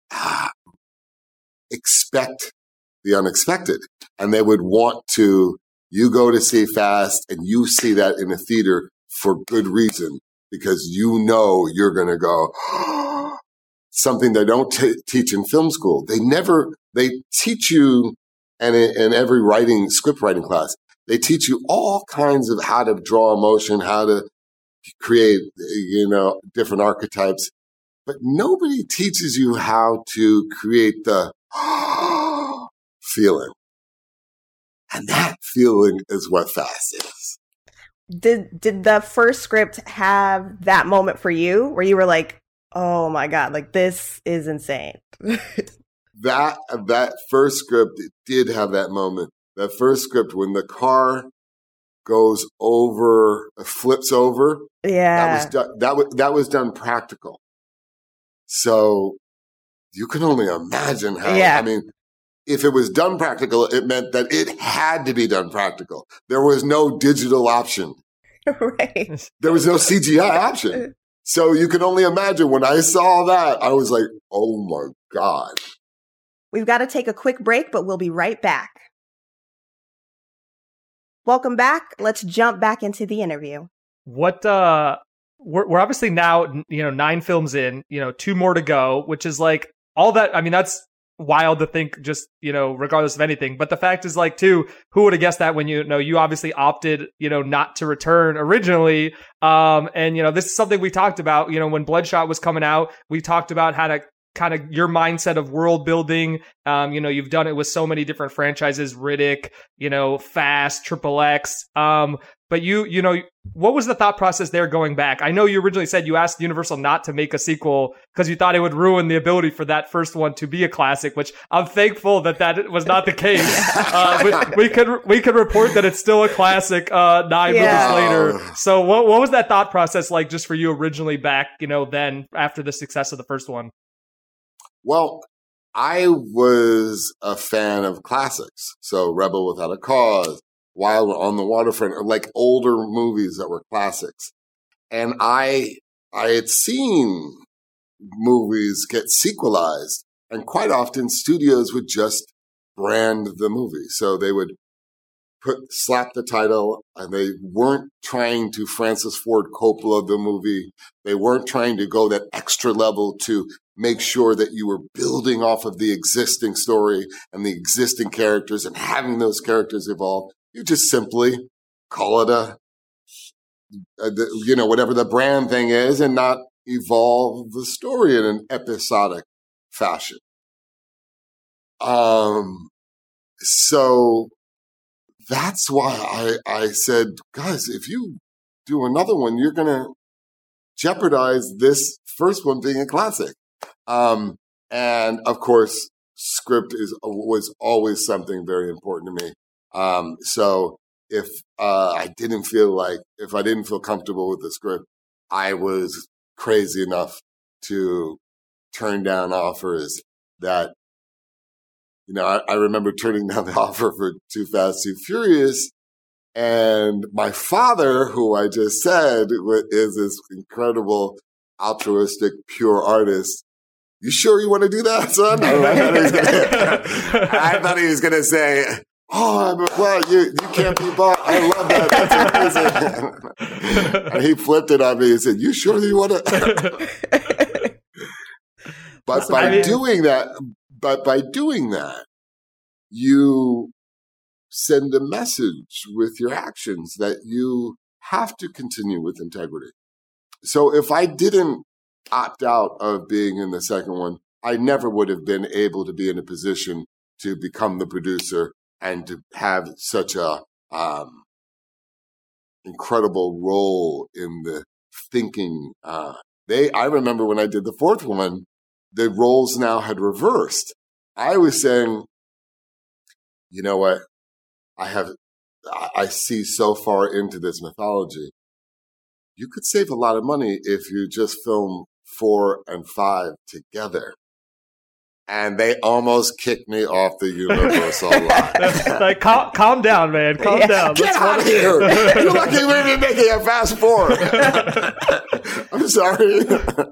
expect the unexpected, and they would want to, you go to see Fast and you see that in a theater for good reason, because you know you're going to go, something they don't teach in film school. They teach you, and in every script writing class, they teach you all kinds of how to draw emotion, how to create, different archetypes. But nobody teaches you how to create the feeling. And that feeling is what Fast is. Did the first script have that moment for you where you were like, oh my God, like this is insane? That first script did have that moment. That first script, when the car goes over, flips over. Yeah. That was done practical. So you can only imagine how, I mean, if it was done practical, it meant that it had to be done practical. There was no digital option. Right. There was no CGI option. So you can only imagine, when I saw that, I was like, oh my God. We've got to take a quick break, but we'll be right back. Welcome back. Let's jump back into the interview. What, we're obviously now, 9 films in, 2 more to go, which is like all that. I mean, that's wild to think, just, regardless of anything. But the fact is, like, too, who would have guessed that when you obviously opted, not to return originally. And, this is something we talked about, when Bloodshot was coming out, we talked about how to kind of your mindset of world building. You've done it with so many different franchises, Riddick, Fast, Triple X. But what was the thought process there going back? I know you originally said you asked Universal not to make a sequel because you thought it would ruin the ability for that first one to be a classic, which I'm thankful that was not the case. We could report that it's still a classic 9 movies later. So what was that thought process like just for you originally back, then after the success of the first one? Well, I was a fan of classics. So Rebel Without a Cause, Wild on the Waterfront, or like older movies that were classics. And I had seen movies get sequelized, and quite often studios would just brand the movie. So they would slap the title, and they weren't trying to Francis Ford Coppola the movie. They weren't trying to go that extra level to make sure that you were building off of the existing story and the existing characters and having those characters evolve. You just simply call it whatever the brand thing is, and not evolve the story in an episodic fashion. So that's why I said, guys, if you do another one, you're going to jeopardize this first one being a classic. And of course, script was always something very important to me. So if I didn't feel comfortable with the script, I was crazy enough to turn down offers that, I remember turning down the offer for Too Fast, Too Furious. And my father, who I just said is this incredible, altruistic, pure artist. You sure you want to do that, son? I thought he was going to say, you can't be bought. I love that. That's amazing. And he flipped it on me and said, you sure you want to? But by doing that, you send a message with your actions that you have to continue with integrity. So if I didn't opt out of being in the second one, I never would have been able to be in a position to become the producer and to have such a incredible role in the thinking. I remember when I did the fourth one, the roles now had reversed. I was saying, you know what? I see so far into this mythology. You could save a lot of money if you just film 4 and 5 together. And they almost kicked me off the Universal lot. Like, calm down, man. Calm down. Get out of here. You're lucky we're making a Fast 4. I'm sorry.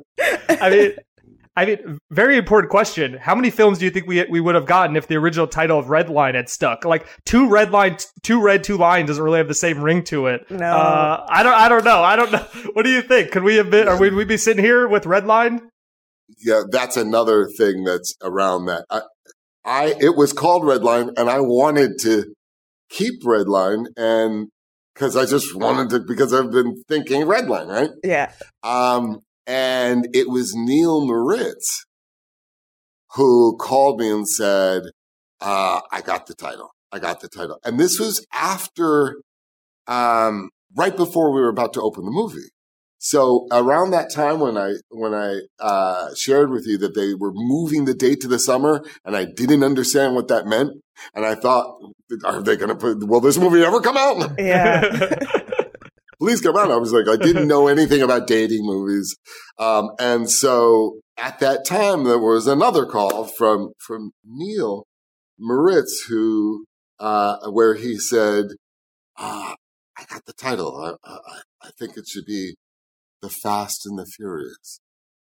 I mean, very important question. How many films do you think we would have gotten if the original title of Red Line had stuck? Like two red, two lines doesn't really have the same ring to it. No. I don't know. What do you think? Could we have been? Would we be sitting here with Red Line? Yeah, that's another thing that's around that. It was called Red Line, and I wanted to keep Red Line, and because I just wanted to, because I've been thinking Red Line, right? Yeah. And it was Neil Moritz who called me and said, I got the title. And this was after, right before we were about to open the movie. So around that time when I shared with you that they were moving the date to the summer, and I didn't understand what that meant, and I thought, are they going to will this movie ever come out? Yeah. Please come out. I was like, I didn't know anything about dating movies. And so at that time, there was another call from Neil Moritz where he said, I got the title. I think it should be The Fast and the Furious.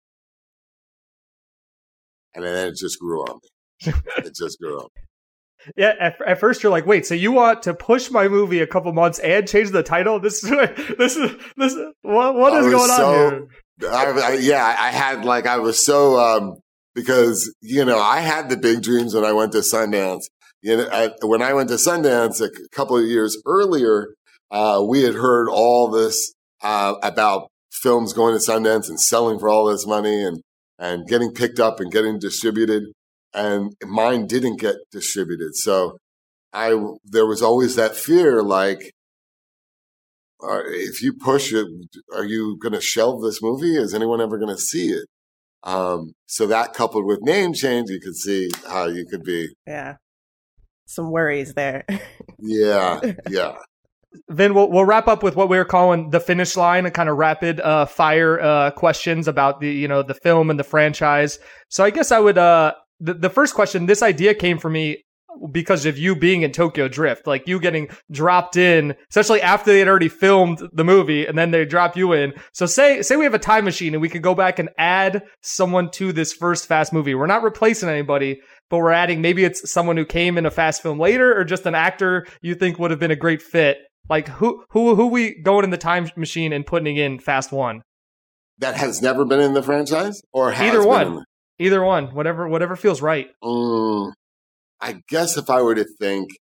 And then it just grew on me. It just grew on me. Yeah, at first you're like, wait, so you want to push my movie a couple months and change the title? This is what is going on here? I had I was so because I had the big dreams when I went to Sundance. When I went to Sundance a couple of years earlier, we had heard all this about films going to Sundance and selling for all this money and getting picked up and getting distributed. And mine didn't get distributed. So there was always that fear, like, if you push it, are you going to shelve this movie? Is anyone ever going to see it? So that coupled with name change, you could see how you could be. Yeah. Some worries there. Yeah. Then we'll wrap up with what we were calling the finish line, a kind of rapid fire questions about the film and the franchise. So I guess I would the first question, this idea came from me because of you being in Tokyo Drift, like you getting dropped in, especially after they had already filmed the movie and then they drop you in. So say we have a time machine and we could go back and add someone to this first Fast movie. We're not replacing anybody, but we're adding, maybe it's someone who came in a Fast film later or just an actor you think would have been a great fit. Like who we going in the time machine and putting in Fast 1? That has never been in the franchise, or has either been one. Either one, whatever feels right. I guess if I were to think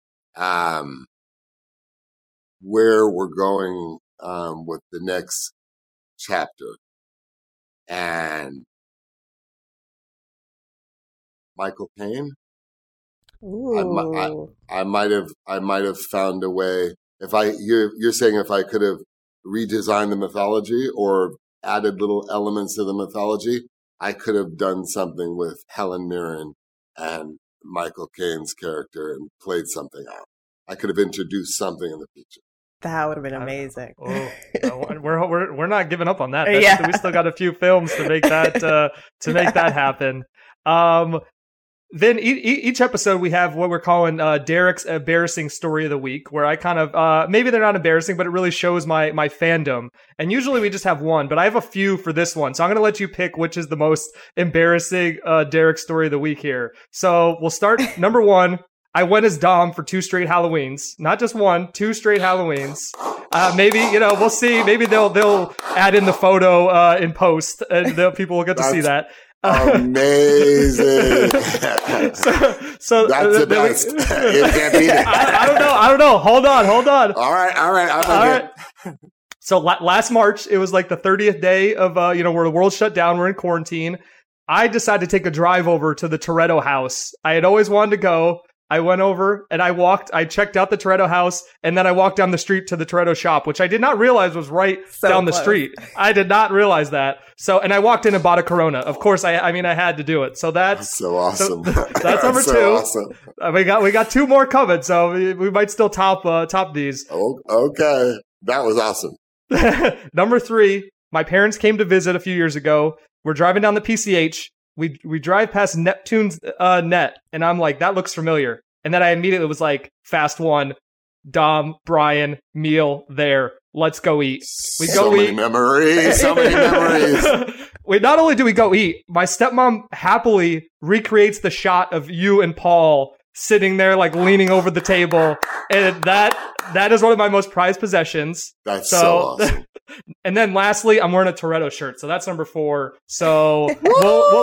where we're going with the next chapter, and Michael Caine, I might have found a way. You're saying if I could have redesigned the mythology or added little elements to the mythology, I could have done something with Helen Mirren and Michael Caine's character and played something out. I could have introduced something in the future. That would have been amazing. We're not giving up on that. We still got a few films to make that happen. Then each episode we have what we're calling Derek's embarrassing story of the week, where I kind of maybe they're not embarrassing, but it really shows my fandom. And usually we just have one, but I have a few for this one, so I'm going to let you pick which is the most embarrassing Derek story of the week here. So we'll start number one. I went as Dom for 2 straight Halloweens, not just 1, 2 straight Halloweens. Maybe, we'll see. Maybe they'll add in the photo in post, and people will get to see that. Amazing. so that's the best. You can't beat it. I don't know. Hold on. All right. So last March, it was like the 30th day of, where the world shut down. We're in quarantine. I decided to take a drive over to the Toretto house. I had always wanted to go. I went over and I checked out the Toretto house, and then I walked down the street to the Toretto shop, which I did not realize was right down the street. I did not realize that. So, and I walked in and bought a Corona. Of course, I had to do it. So that's so awesome. That's number so 2. Awesome. We got 2 more coming, so we might still top these. Oh, okay. That was awesome. Number 3, my parents came to visit a few years ago. We're driving down the PCH. We drive past Neptune's net, and I'm like, that looks familiar. And then I immediately was like, Fast 1, Dom, Brian, meal there. Let's go eat. We go eat. So many memories. Not only do we go eat, my stepmom happily recreates the shot of you and Paul sitting there, like leaning over the table, and that is one of my most prized possessions. That's so awesome. And then lastly, I'm wearing a Toretto shirt, so that's number 4. So we'll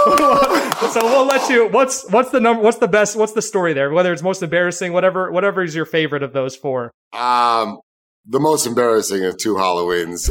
let you. What's the number? What's the best? What's the story there? Whether it's most embarrassing, whatever is your favorite of those 4. The most embarrassing of 2 Halloweens.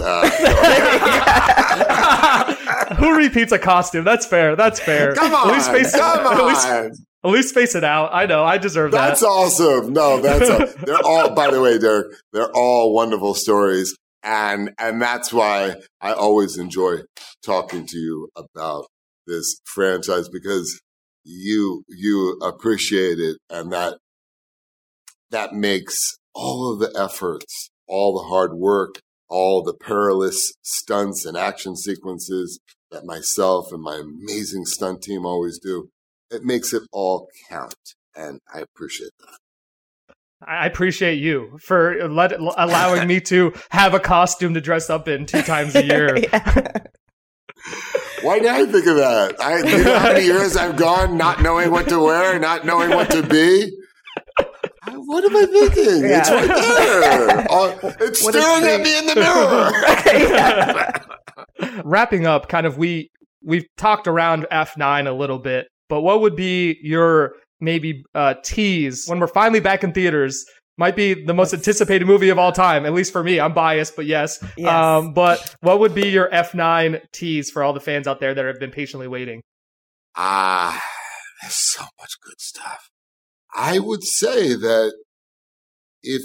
Who repeats a costume? That's fair. Come on. At least space it out. I know. I deserve that. That's awesome. No, they're all, by the way, Derek, they're all wonderful stories. And that's why I always enjoy talking to you about this franchise, because you appreciate it, and that makes all of the efforts, all the hard work, all the perilous stunts and action sequences that myself and my amazing stunt team always do. It makes it all count, and I appreciate that. I appreciate you for allowing me to have a costume to dress up in 2 times a year. Why did I think of that? You know how many years I've gone not knowing what to wear, not knowing what to be? What am I thinking? Yeah. It's right there. It's staring at me in the mirror. Wrapping up, kind of, we've talked around F9 a little bit, but what would be your maybe tease when we're finally back in theaters? Might be the most anticipated movie of all time, at least for me. I'm biased, but yes. But what would be your F9 tease for all the fans out there that have been patiently waiting? There's so much good stuff. I would say that if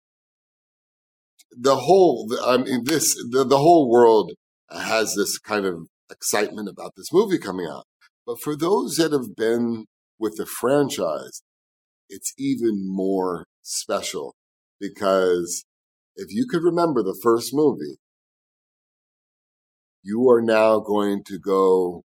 the whole world has this kind of excitement about this movie coming out, but for those that have been with the franchise, it's even more special, because if you could remember the first movie, you are now going to go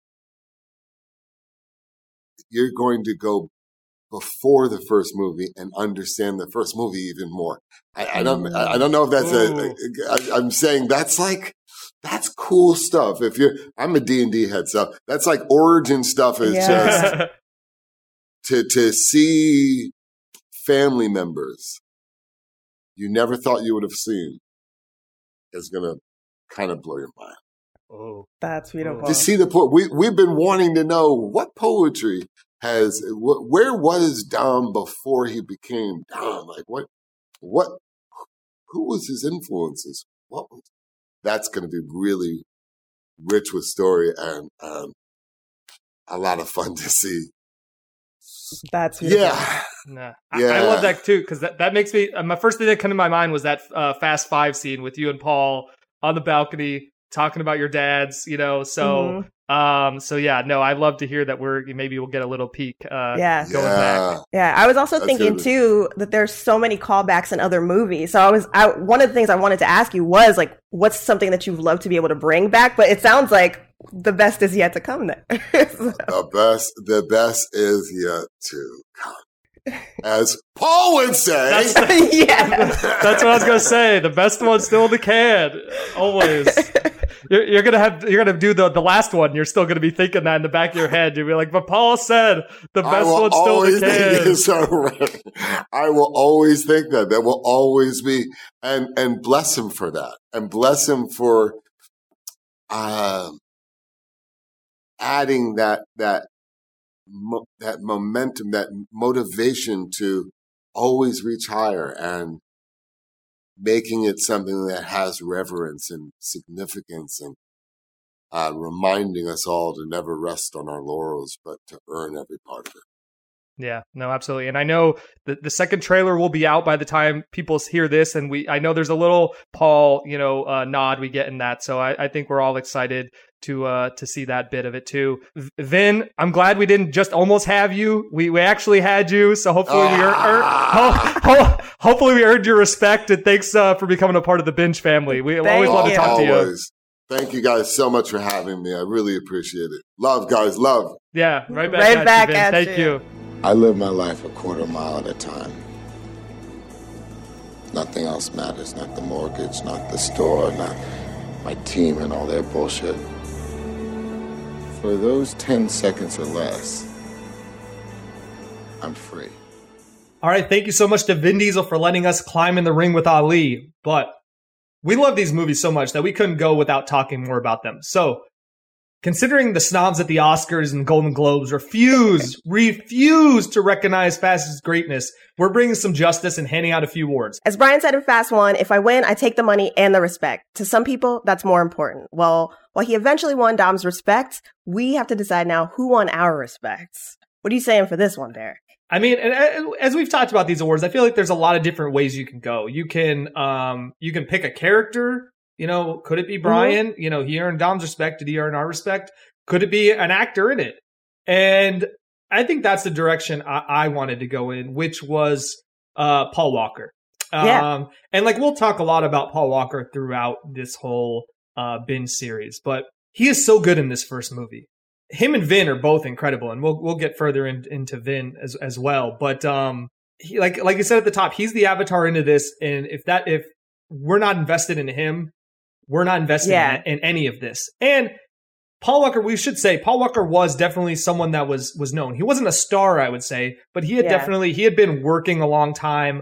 before the first movie and understand the first movie even more. I don't know if that's I'm saying that's cool stuff. I'm a D&D head, so that's like origin stuff is just to see family members you never thought you would have seen is going to kind of blow your mind. Oh, that's beautiful. To see we've been wanting to know what poetry where was Dom before he became Dom? Like who was his influences? That's going to be really rich with story and a lot of fun to see. That's beautiful. Yeah. Nah. I love that too, because that makes me. My first thing that came to my mind was that Fast 5 scene with you and Paul on the balcony talking about your dads. So So yeah, no, I'd love to hear that maybe we'll get a little peek. Going back. Yeah, I was also thinking too that there's so many callbacks in other movies. So one of the things I wanted to ask you was like, what's something that you'd love to be able to bring back? But it sounds like the best is yet to come there. The best is yet to come. As Paul would say. That's what I was gonna say. The best one's still in the can. Always. You're gonna do the last one. You're still gonna be thinking that in the back of your head. You'll be like, but Paul said the best one's still in the can. I will always think that. That will always be, and bless him for that, and bless him for adding that momentum, that motivation to always reach higher and making it something that has reverence and significance, and reminding us all to never rest on our laurels, but to earn every part of it. Yeah, no, absolutely. And I know the second trailer will be out by the time people hear this. And I know there's a little Paul, nod we get in that. So I think we're all excited to see that bit of it too. Vin, I'm glad we didn't just almost have you. We actually had you. So hopefully hopefully we earned your respect. And thanks for becoming a part of the Binge family. We always love to talk to you. Thank you guys so much for having me. I really appreciate it. Love, guys. Love. Yeah, right back at you, Vin. Thank you. I live my life a quarter mile at a time. Nothing else matters, not the mortgage, not the store, not my team and all their bullshit. For those 10 seconds or less, I'm free. All right, thank you so much to Vin Diesel for letting us climb in the ring with Ali. But we love these movies so much that we couldn't go without talking more about them. So, considering the snobs at the Oscars and Golden Globes refuse to recognize Fast's greatness, we're bringing some justice and handing out a few awards. As Brian said in Fast 1, if I win, I take the money and the respect. To some people, that's more important. Well, while he eventually won Dom's respect, we have to decide now who won our respects. What are you saying for this one, Derek? I mean, as we've talked about these awards, I feel like there's a lot of different ways you can go. You can pick a character. Could it be Brian? Mm-hmm. He earned Dom's respect. Did he earn our respect? Could it be an actor in it? And I think that's the direction I wanted to go in, which was Paul Walker. And we'll talk a lot about Paul Walker throughout this whole Binge series, but he is so good in this first movie. Him and Vin are both incredible, and we'll get further into Vin as well. But he, like you said at the top, he's the avatar into this, and if we're not invested in him, we're not invested in any of this. And Paul Walker, we should say, Paul Walker was definitely someone that was known. He wasn't a star, I would say, but he had been working a long time.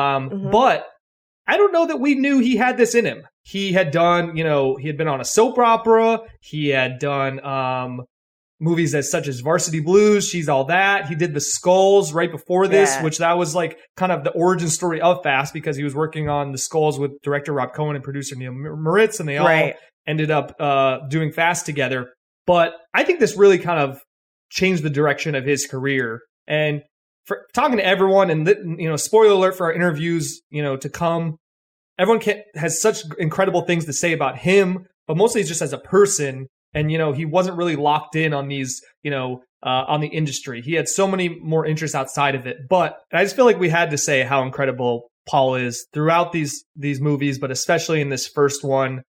But I don't know that we knew he had this in him. He had done, he had been on a soap opera. He had done movies such as Varsity Blues, She's All That. He did The Skulls right before this, which that was like kind of the origin story of Fast, because he was working on The Skulls with director Rob Cohen and producer Neil Moritz, and they all ended up doing Fast together. But I think this really kind of changed the direction of his career. And for talking to everyone, and spoiler alert for our interviews, to come, everyone has such incredible things to say about him, but mostly just as a person. And, he wasn't really locked in on these, on the industry. He had so many more interests outside of it. But I just feel like we had to say how incredible Paul is throughout these movies, but especially in this first one.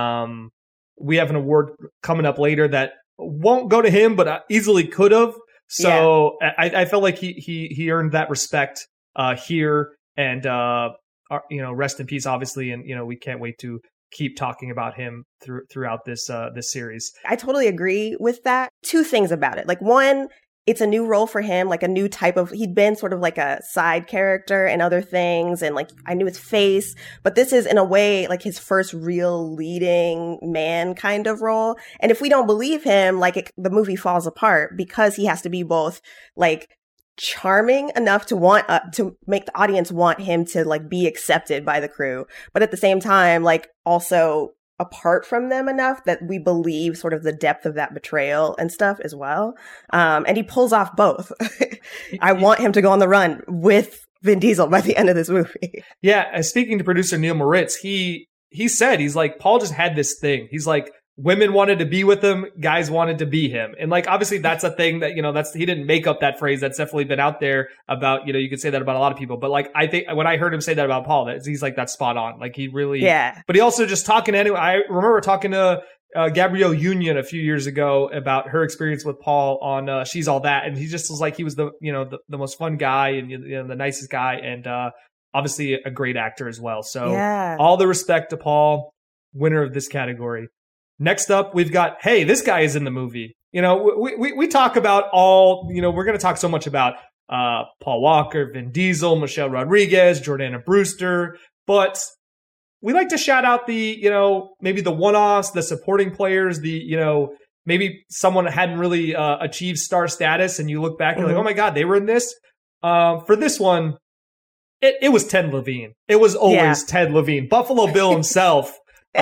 We have an award coming up later that won't go to him, but easily could have. So I felt like he earned that respect here. And, rest in peace, obviously. And, we can't wait to keep talking about him throughout this series. I totally agree with that. Two things about it. Like, one, it's a new role for him, like a new type of, he'd been sort of like a side character and other things. And like, I knew his face, but this is in a way like his first real leading man kind of role. And if we don't believe him, the movie falls apart, because he has to be both like charming enough to want to make the audience want him to be accepted by the crew, but at the same time also apart from them enough that we believe sort of the depth of that betrayal and stuff as well. And he pulls off both. I want him to go on the run with Vin Diesel by the end of this movie. Yeah, speaking to producer Neil Moritz, he said, he's like, Paul just had this thing. He's like, women wanted to be with him, guys wanted to be him. And like, obviously that's a thing that, he didn't make up that phrase. That's definitely been out there about, you could say that about a lot of people. But like, I think when I heard him say that about Paul, he's like, that's spot on. Like he really, but he also just talking anyway. I remember talking to Gabrielle Union a few years ago about her experience with Paul on She's All That. And he just was like, he was the most fun guy and the nicest guy. And, obviously a great actor as well. So all the respect to Paul, winner of this category. Next up, we've got, hey, this guy is in the movie. We talk about we're going to talk so much about Paul Walker, Vin Diesel, Michelle Rodriguez, Jordana Brewster, but we like to shout out the, maybe the one-offs, the supporting players, maybe someone hadn't really achieved star status and you look back and you're like, oh my God, they were in this. For this one, it was Ted Levine. It was always Ted Levine, Buffalo Bill himself.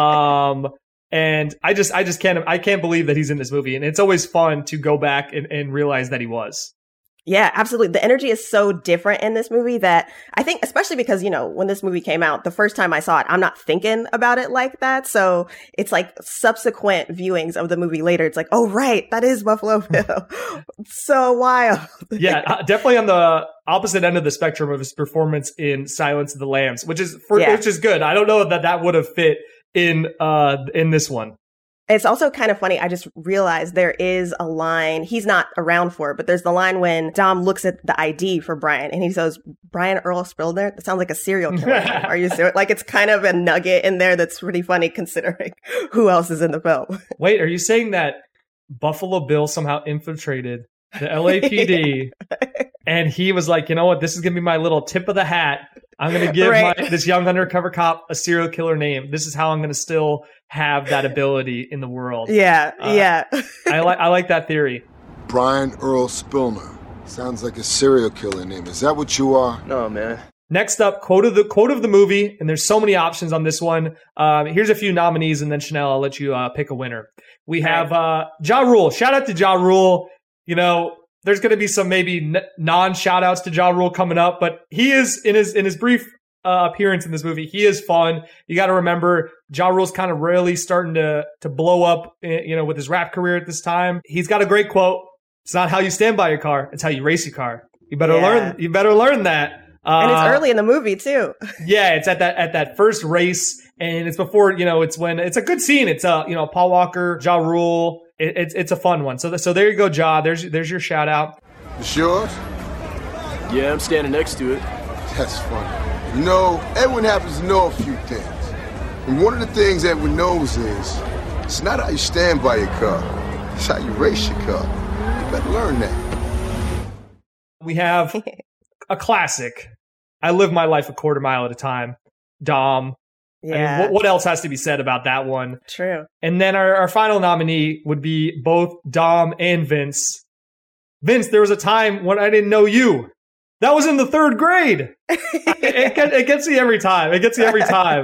And I can't believe that he's in this movie. And it's always fun to go back and realize that he was. Yeah, absolutely. The energy is so different in this movie that I think, especially because, when this movie came out, the first time I saw it, I'm not thinking about it like that. So it's like subsequent viewings of the movie later. It's like, oh, right, that is Buffalo Bill. So wild. Yeah, definitely on the opposite end of the spectrum of his performance in Silence of the Lambs, which is good. I don't know that would have fit in this one. It's also kind of funny. I just realized there is a line, he's not around for it, but there's the line when Dom looks at the ID for Brian and he says, Brian Earl Spillner? That sounds like a serial killer. Are you serious? Like, it's kind of a nugget in there that's pretty funny considering who else is in the film. Wait, are you saying that Buffalo Bill somehow infiltrated the LAPD and he was like, you know what, this is going to be my little tip of the hat. I'm going to give this young undercover cop a serial killer name. This is how I'm going to still have that ability in the world. Yeah. I like that theory. Brian Earl Spillner. Sounds like a serial killer name. Is that what you are? No, man. Next up, quote of the movie, and there's so many options on this one. Here's a few nominees, and then Chanel, I'll let you pick a winner. We have Ja Rule. Shout out to Ja Rule. There's going to be some maybe non-shout outs to Ja Rule coming up, but he is in his brief appearance in this movie. He is fun. You got to remember, Ja Rule's kind of really starting to blow up, with his rap career at this time. He's got a great quote. It's not how you stand by your car. It's how you race your car. You better learn that. And it's early in the movie too. Yeah, it's at that first race, and it's before, it's when it's a good scene. It's Paul Walker, Ja Rule. It's a fun one. So there you go, Ja. There's your shout out. It's yours? Yeah, I'm standing next to it. That's funny. Edwin happens to know a few things. And one of the things Edwin knows is it's not how you stand by your car. It's how you race your car. You better learn that. We have a classic. I live my life a quarter mile at a time. Dom. Yeah. I mean, what else has to be said about that one? True. And then our final nominee would be both Dom and Vince. Vince, there was a time when I didn't know you. That was in the 3rd grade. It gets me every time.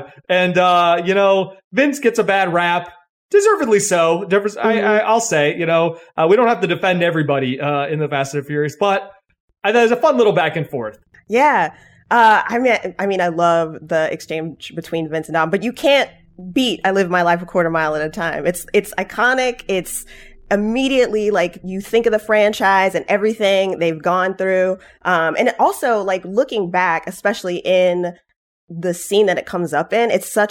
And, Vince gets a bad rap. Deservedly so. I'll say, we don't have to defend everybody in the Fast and Furious, but there's a fun little back and forth. Yeah. I mean, I love the exchange between Vince and Dom, but you can't beat I Live My Life a Quarter Mile at a Time. It's iconic. It's immediately like you think of the franchise and everything they've gone through. And also like looking back, especially in the scene that it comes up in, it's such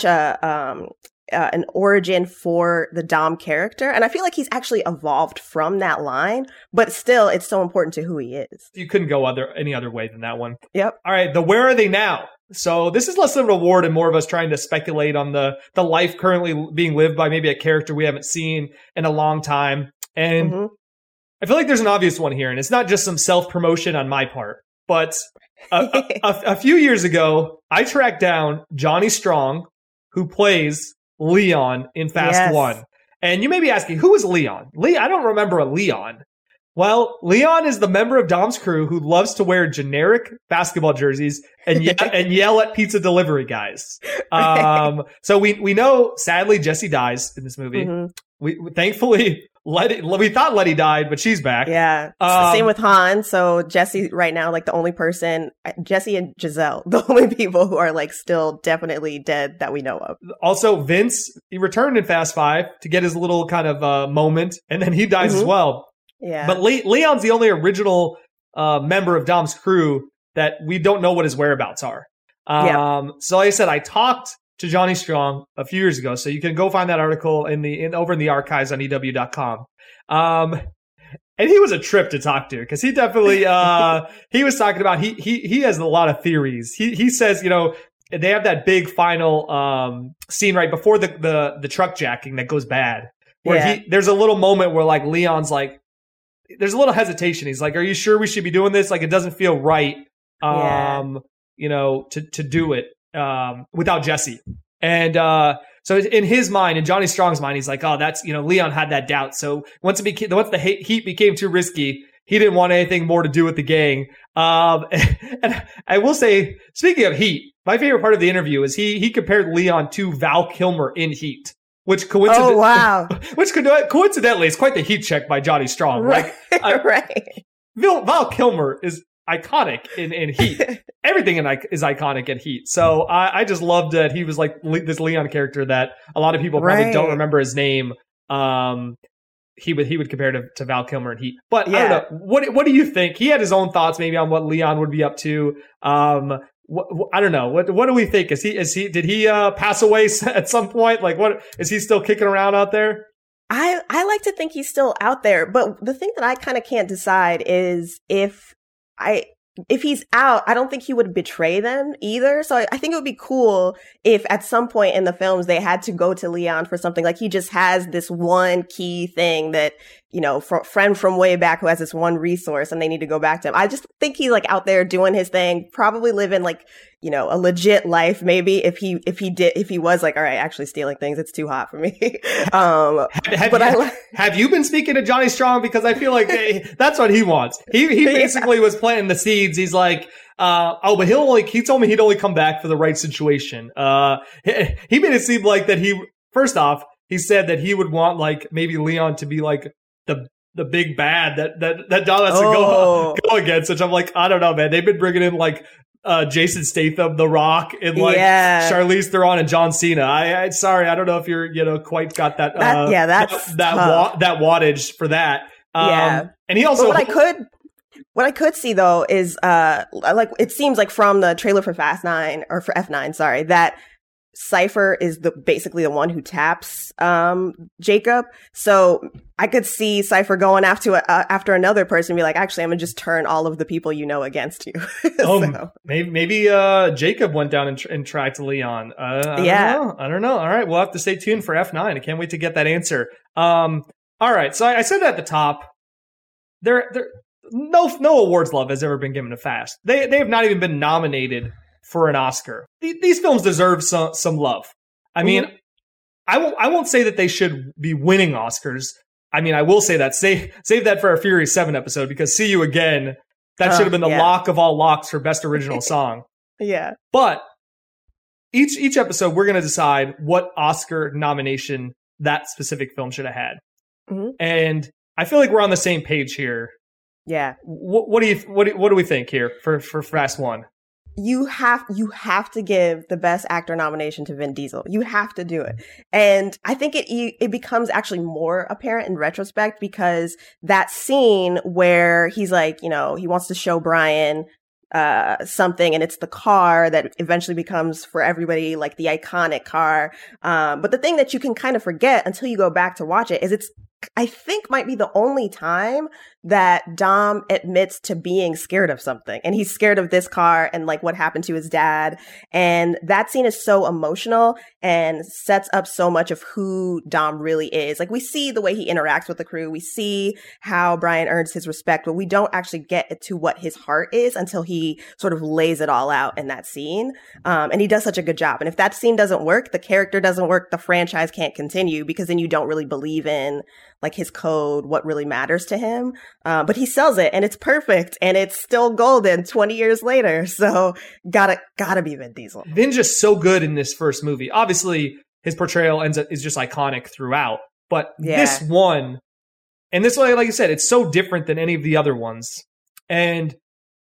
an origin for the Dom character. And I feel like he's actually evolved from that line, but still it's so important to who he is. You couldn't go any other way than that one. Yep. All right. Where Are They Now? So this is less of a reward and more of us trying to speculate on the life currently being lived by maybe a character we haven't seen in a long time. And I feel like there's an obvious one here, and it's not just some self-promotion on my part, but a few years ago, I tracked down Johnny Strong, who plays Leon in Fast 1. And you may be asking, who is Leon? I don't remember a Leon. Well, Leon is the member of Dom's crew who loves to wear generic basketball jerseys and yell at pizza delivery guys. So we know, sadly, Jesse dies in this movie. We thankfully, we thought Letty died, but she's back. Yeah. Same with Han. So Jesse right now, like the only person, Jesse and Giselle, the only people who are like still definitely dead that we know of. Also, Vince, he returned in Fast 5 to get his little kind of moment, and then he dies as well. Yeah. But Leon's the only original member of Dom's crew that we don't know what his whereabouts are. So like I said, I talked to Johnny Strong a few years ago, so you can go find that article over in the archives on EW.com. And he was a trip to talk to because he definitely he was talking about he has a lot of theories. He says, you know, they have that big final scene right before the truck jacking that goes bad, where there's a little moment where like Leon's like, there's a little hesitation. He's like, "Are you sure we should be doing this? Like, it doesn't feel right, you know, to do it without Jesse." And so in his mind, in Johnny Strong's mind, he's like, "Oh, that's, you know, Leon had that doubt. So once the heat became too risky, he didn't want anything more to do with the gang." And I will say, speaking of Heat, my favorite part of the interview is he compared Leon to Val Kilmer in Heat. Which coincidentally is quite the heat check by Johnny Strong. Right. Right. Val Kilmer is iconic in Heat. Everything is iconic in Heat. So I just loved that he was like this Leon character that a lot of people probably don't remember his name. He would compare to Val Kilmer in Heat. But I don't know. What do you think? He had his own thoughts maybe on what Leon would be up to. I don't know. What do we think? Did he pass away at some point? Like, what is he still kicking around out there? I like to think he's still out there, but the thing that I kind of can't decide is if he's out, I don't think he would betray them either. So I think it would be cool if at some point in the films they had to go to Leon for something. Like he just has this one key thing that, you know, friend from way back who has this one resource and they need to go back to him. I just think he's like out there doing his thing, probably living like, you know, a legit life. Maybe if he was like, all right, actually stealing things, it's too hot for me. Have you been speaking to Johnny Strong? Because I feel like that's what he wants. He basically was planting the seeds. He's like, but he told me he'd only come back for the right situation. He made it seem like that first off, he said that he would want like maybe Leon to be like the big bad that Dom has to go against, which I'm like, I don't know, man. They've been bringing in like Jason Statham, The Rock, and like Charlize Theron and John Cena. I sorry, I don't know if you're, you know, quite got that that wattage for that. And he also what I could see though is like it seems like from the trailer for F9, that Cypher is basically the one who taps Jacob. So I could see Cypher going after another person and be like, actually, I'm gonna just turn all of the people you know against you. Maybe Jacob went down and tried to Leon. I don't know. All right, we'll have to stay tuned for F9. I can't wait to get that answer. All right, so I said at the top, no awards love has ever been given to Fast. They have not even been nominated for an Oscar. These films deserve some love. I mean, I won't say that they should be winning Oscars. I mean, I will say that save that for our Fury 7 episode, because See You Again, that should have been the lock of all locks for best original song. Yeah. But each episode we're going to decide what Oscar nomination that specific film should have had. Mm-hmm. And I feel like we're on the same page here. Yeah. What do we think here for Fast 1? You have to give the best actor nomination to Vin Diesel. You have to do it. And I think it becomes actually more apparent in retrospect, because that scene where he's like, you know, he wants to show Brian something, and it's the car that eventually becomes for everybody like the iconic car. But the thing that you can kind of forget until you go back to watch it is I think might be the only time that Dom admits to being scared of something. And he's scared of this car and like what happened to his dad. And that scene is so emotional and sets up so much of who Dom really is. Like we see the way he interacts with the crew. We see how Brian earns his respect, but we don't actually get to what his heart is until he sort of lays it all out in that scene. And he does such a good job. And if that scene doesn't work, the character doesn't work, the franchise can't continue, because then you don't really believe in like his code, what really matters to him. But he sells it and it's perfect and it's still golden 20 years later. So gotta be Vin Diesel. Vin's just so good in this first movie. Obviously his portrayal is just iconic throughout, but this one, And this way, like you said, it's so different than any of the other ones. And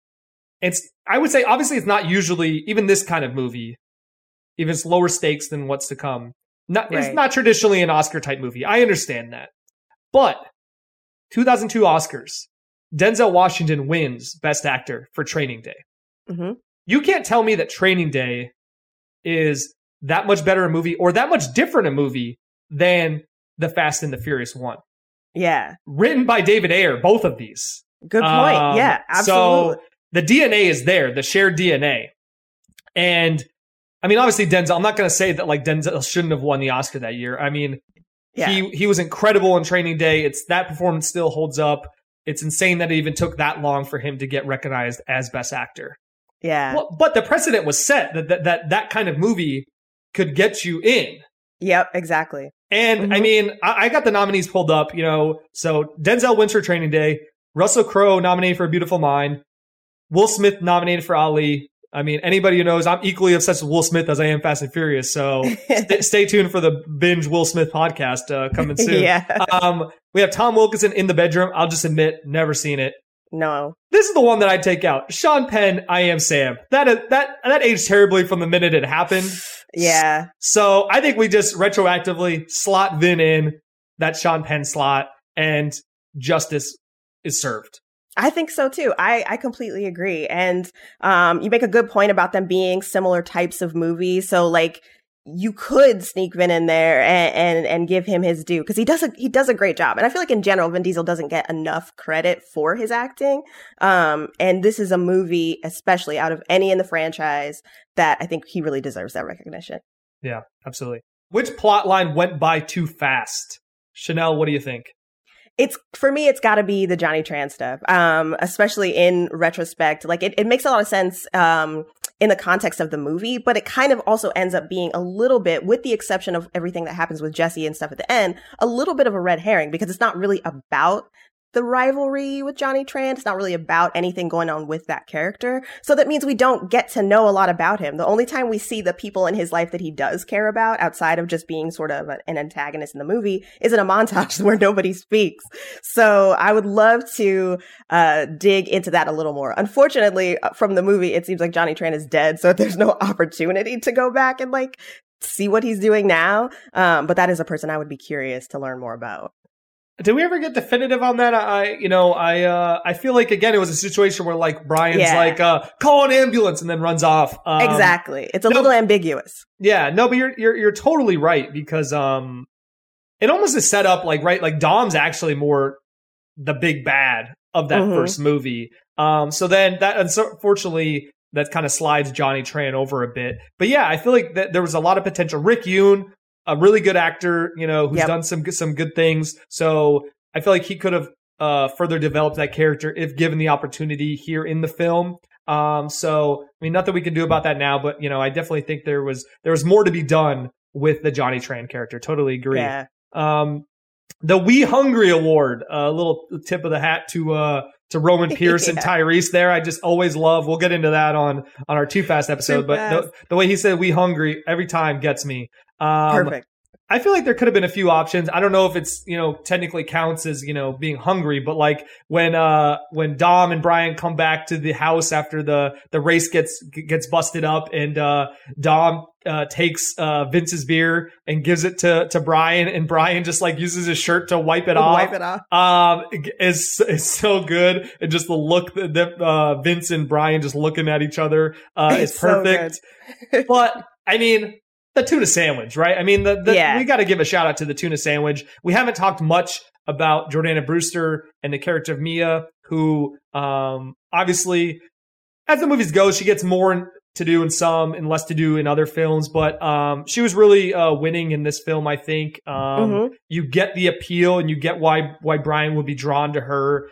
I would say, obviously, it's not usually, even this kind of movie, even it's lower stakes than what's to come. It's not traditionally an Oscar type movie. I understand that. But 2002 Oscars, Denzel Washington wins Best Actor for Training Day. Mm-hmm. You can't tell me that Training Day is that much better a movie or that much different a movie than The Fast and the Furious 1. Yeah. Written by David Ayer, both of these. Good point. Yeah, absolutely. So the DNA is there, the shared DNA. And I mean, obviously Denzel, I'm not going to say that like Denzel shouldn't have won the Oscar that year. I mean, he was incredible in Training Day. That performance still holds up. It's insane that it even took that long for him to get recognized as Best Actor. Yeah. Well, but the precedent was set that kind of movie could get you in. Yep, exactly. And I mean, I got the nominees pulled up, so Denzel wins for Training Day, Russell Crowe nominated for A Beautiful Mind, Will Smith nominated for Ali. I mean, anybody who knows, I'm equally obsessed with Will Smith as I am Fast and Furious. So stay tuned for the Binge Will Smith podcast coming soon. Yeah. We have Tom Wilkinson in the bedroom. I'll just admit, never seen it. No. This is the one that I'd take out. Sean Penn, I Am Sam. That aged terribly from the minute it happened. Yeah. So I think we just retroactively slot Vin in that Sean Penn slot and justice is served. I think so too. I completely agree. And you make a good point about them being similar types of movies. So like you could sneak Vin in there and give him his due because he does a great job. And I feel like in general, Vin Diesel doesn't get enough credit for his acting. And this is a movie, especially out of any in the franchise, that I think he really deserves that recognition. Yeah, absolutely. Which plot line went by too fast? Chanel, what do you think? For me, it's got to be the Johnny Tran stuff, especially in retrospect. Like it makes a lot of sense in the context of the movie, but it kind of also ends up being a little bit, with the exception of everything that happens with Jesse and stuff at the end, a little bit of a red herring because it's not really about the rivalry with Johnny Tran. It's not really about anything going on with that character. So that means we don't get to know a lot about him. The only time we see the people in his life that he does care about, outside of just being sort of an antagonist in the movie, is in a montage where nobody speaks. So I would love to dig into that a little more. Unfortunately, from the movie, it seems like Johnny Tran is dead, so there's no opportunity to go back and like see what he's doing now. But that is a person I would be curious to learn more about. Did we ever get definitive on that? I feel like again it was a situation where like Brian's like call an ambulance and then runs off. Exactly, it's a little ambiguous. Yeah, no, but you're totally right because it almost is set up like Dom's actually more the big bad of that first movie. So then that unfortunately that kind of slides Johnny Tran over a bit. But yeah, I feel like that there was a lot of potential. Rick Yoon, a really good actor, who's done some good things. So I feel like he could have further developed that character if given the opportunity here in the film. So I mean, nothing we can do about that now, but I definitely think there was more to be done with the Johnny Tran character. Totally agree. Yeah. The We Hungry Award, a little tip of the hat to Roman Pierce and Tyrese there. I just always love. We'll get into that on our Too Fast episode, but the way he said "We Hungry" every time gets me. Perfect. I feel like there could have been a few options. I don't know if it's, technically counts as, being hungry, but like when Dom and Brian come back to the house after the race gets busted up and, Dom, takes, Vince's beer and gives it to Brian and Brian just like uses his shirt to wipe it off. Is so good. And just the look that, Vince and Brian just looking at each other, is perfect. So but I mean, the tuna sandwich, right? I mean, we got to give a shout out to the tuna sandwich. We haven't talked much about Jordana Brewster and the character of Mia, who obviously, as the movies go, she gets more to do in some and less to do in other films. But she was really winning in this film, I think. You get the appeal and you get why Brian would be drawn to her.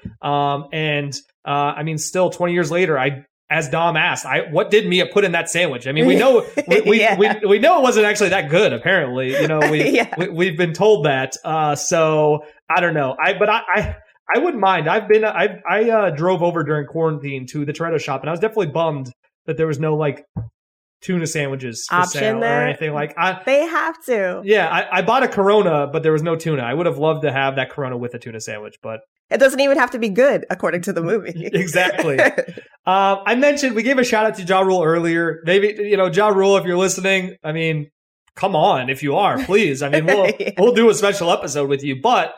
I mean, still 20 years later, as Dom asked, what did Mia put in that sandwich? I mean, we know we know it wasn't actually that good. Apparently, we've been told that. So I don't know. I wouldn't mind. I drove over during quarantine to the Toretto shop, and I was definitely bummed that there was no like tuna sandwiches for option sale there. or anything like. They have to. Yeah, I bought a Corona, but there was no tuna. I would have loved to have that Corona with a tuna sandwich, but it doesn't even have to be good, according to the movie. Exactly. I mentioned we gave a shout out to Ja Rule earlier. Maybe Ja Rule, if you're listening, I mean, come on, if you are, please. I mean, we'll do a special episode with you, but.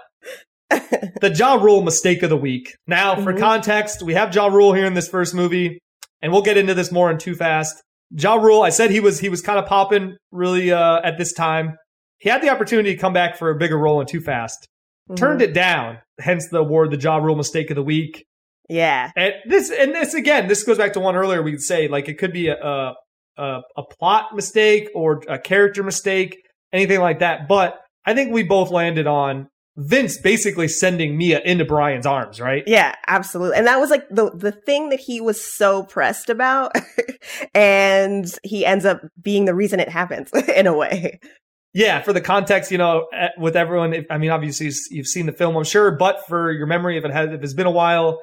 The Ja Rule mistake of the week. Now, for context, we have Ja Rule here in this first movie, and we'll get into this more in Too Fast. Ja Rule, I said he was kind of popping really at this time. He had the opportunity to come back for a bigger role in Too Fast. Turned it down, hence the award, the Ja Rule mistake of the week. Yeah. And this again, this goes back to one earlier we could say, like, it could be a plot mistake or a character mistake, anything like that. But I think we both landed on Vince basically sending Mia into Brian's arms, right? Yeah, absolutely. And that was like the thing that he was so pressed about. And he ends up being the reason it happens in a way. Yeah, for the context, with everyone, I mean, obviously you've seen the film, I'm sure, but for your memory, if it's been a while,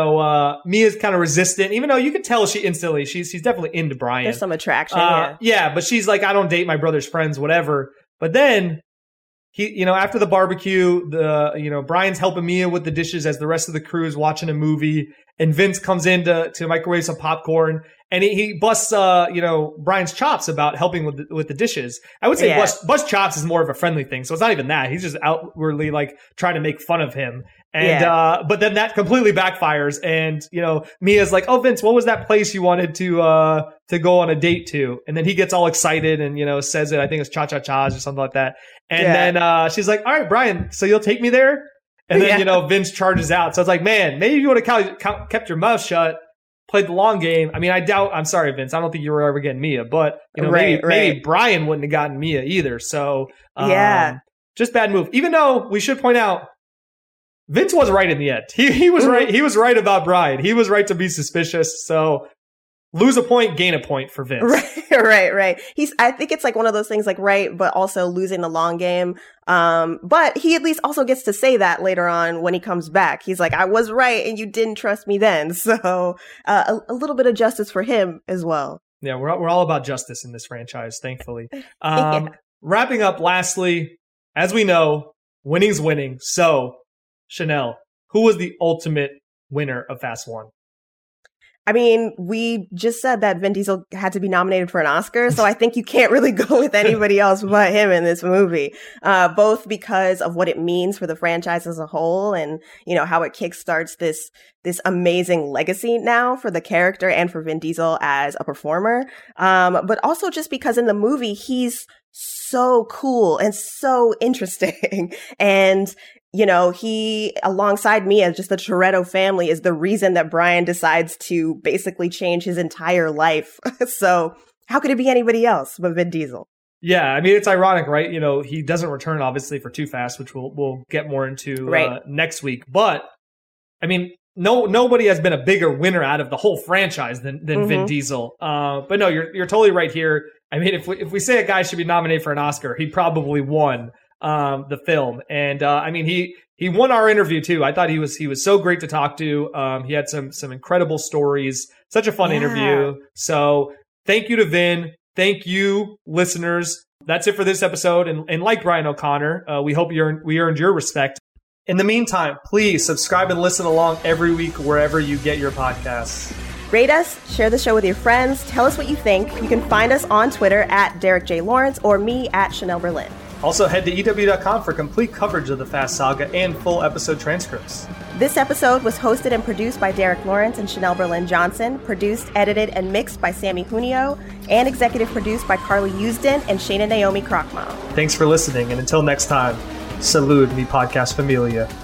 Mia's kind of resistant, even though you could tell she's definitely into Brian. There's some attraction. Yeah, but she's like, I don't date my brother's friends, whatever. But then he, after the barbecue, Brian's helping Mia with the dishes as the rest of the crew is watching a movie, and Vince comes in to microwave some popcorn, and he busts, Brian's chops about helping with the dishes. I would say bust chops is more of a friendly thing, so it's not even that. He's just outwardly like trying to make fun of him. And, but then that completely backfires, and, Mia's like, oh, Vince, what was that place you wanted to go on a date to? And then he gets all excited and, says it, I think it's Cha-Cha-Cha's or something like that. And then, she's like, all right, Brian, so you'll take me there? And then, Vince charges out. So it's like, man, maybe you would have kept your mouth shut, played the long game. I mean, I'm sorry, Vince, I don't think you were ever getting Mia, but, maybe Brian wouldn't have gotten Mia either. So, just bad move. Even though we should point out, Vince was right in the end. He was right. He was right about Brian. He was right to be suspicious. So lose a point, gain a point for Vince. Right. I think it's like one of those things like right, but also losing the long game. But he at least also gets to say that later on when he comes back. He's like, I was right and you didn't trust me then. So a little bit of justice for him as well. Yeah, we're all about justice in this franchise, thankfully. Wrapping up, lastly, as we know, winning's winning. So Chanel, who was the ultimate winner of Fast 1? I mean, we just said that Vin Diesel had to be nominated for an Oscar, so I think you can't really go with anybody else but him in this movie, both because of what it means for the franchise as a whole and, how it kickstarts this amazing legacy now for the character and for Vin Diesel as a performer, but also just because in the movie, he's so cool and so interesting. And he, alongside me as just the Toretto family, is the reason that Brian decides to basically change his entire life. So how could it be anybody else but Vin Diesel? Yeah, I mean, it's ironic, right? He doesn't return, obviously, for Too Fast, which we'll get more into next week. But, I mean, nobody has been a bigger winner out of the whole franchise than Vin Diesel. But no, you're totally right here. I mean, if we say a guy should be nominated for an Oscar, he probably won the film. And I mean, he won our interview too. I thought he was so great to talk to. He had some incredible stories, such a fun interview. So thank you to Vin. Thank you, listeners. That's it for this episode. And like Brian O'Connor, we hope we earned your respect. In the meantime, please subscribe and listen along every week wherever you get your podcasts. Rate us, share the show with your friends, tell us what you think. You can find us on Twitter at Derek J. Lawrence or me at Chanel Berlin. Also, head to EW.com for complete coverage of the Fast Saga and full episode transcripts. This episode was hosted and produced by Derek Lawrence and Chanel Berlin Johnson, produced, edited, and mixed by Sammy Junio, and executive produced by Carly Usden and Shayna Naomi Krochmal. Thanks for listening, and until next time, salud mi podcast familia.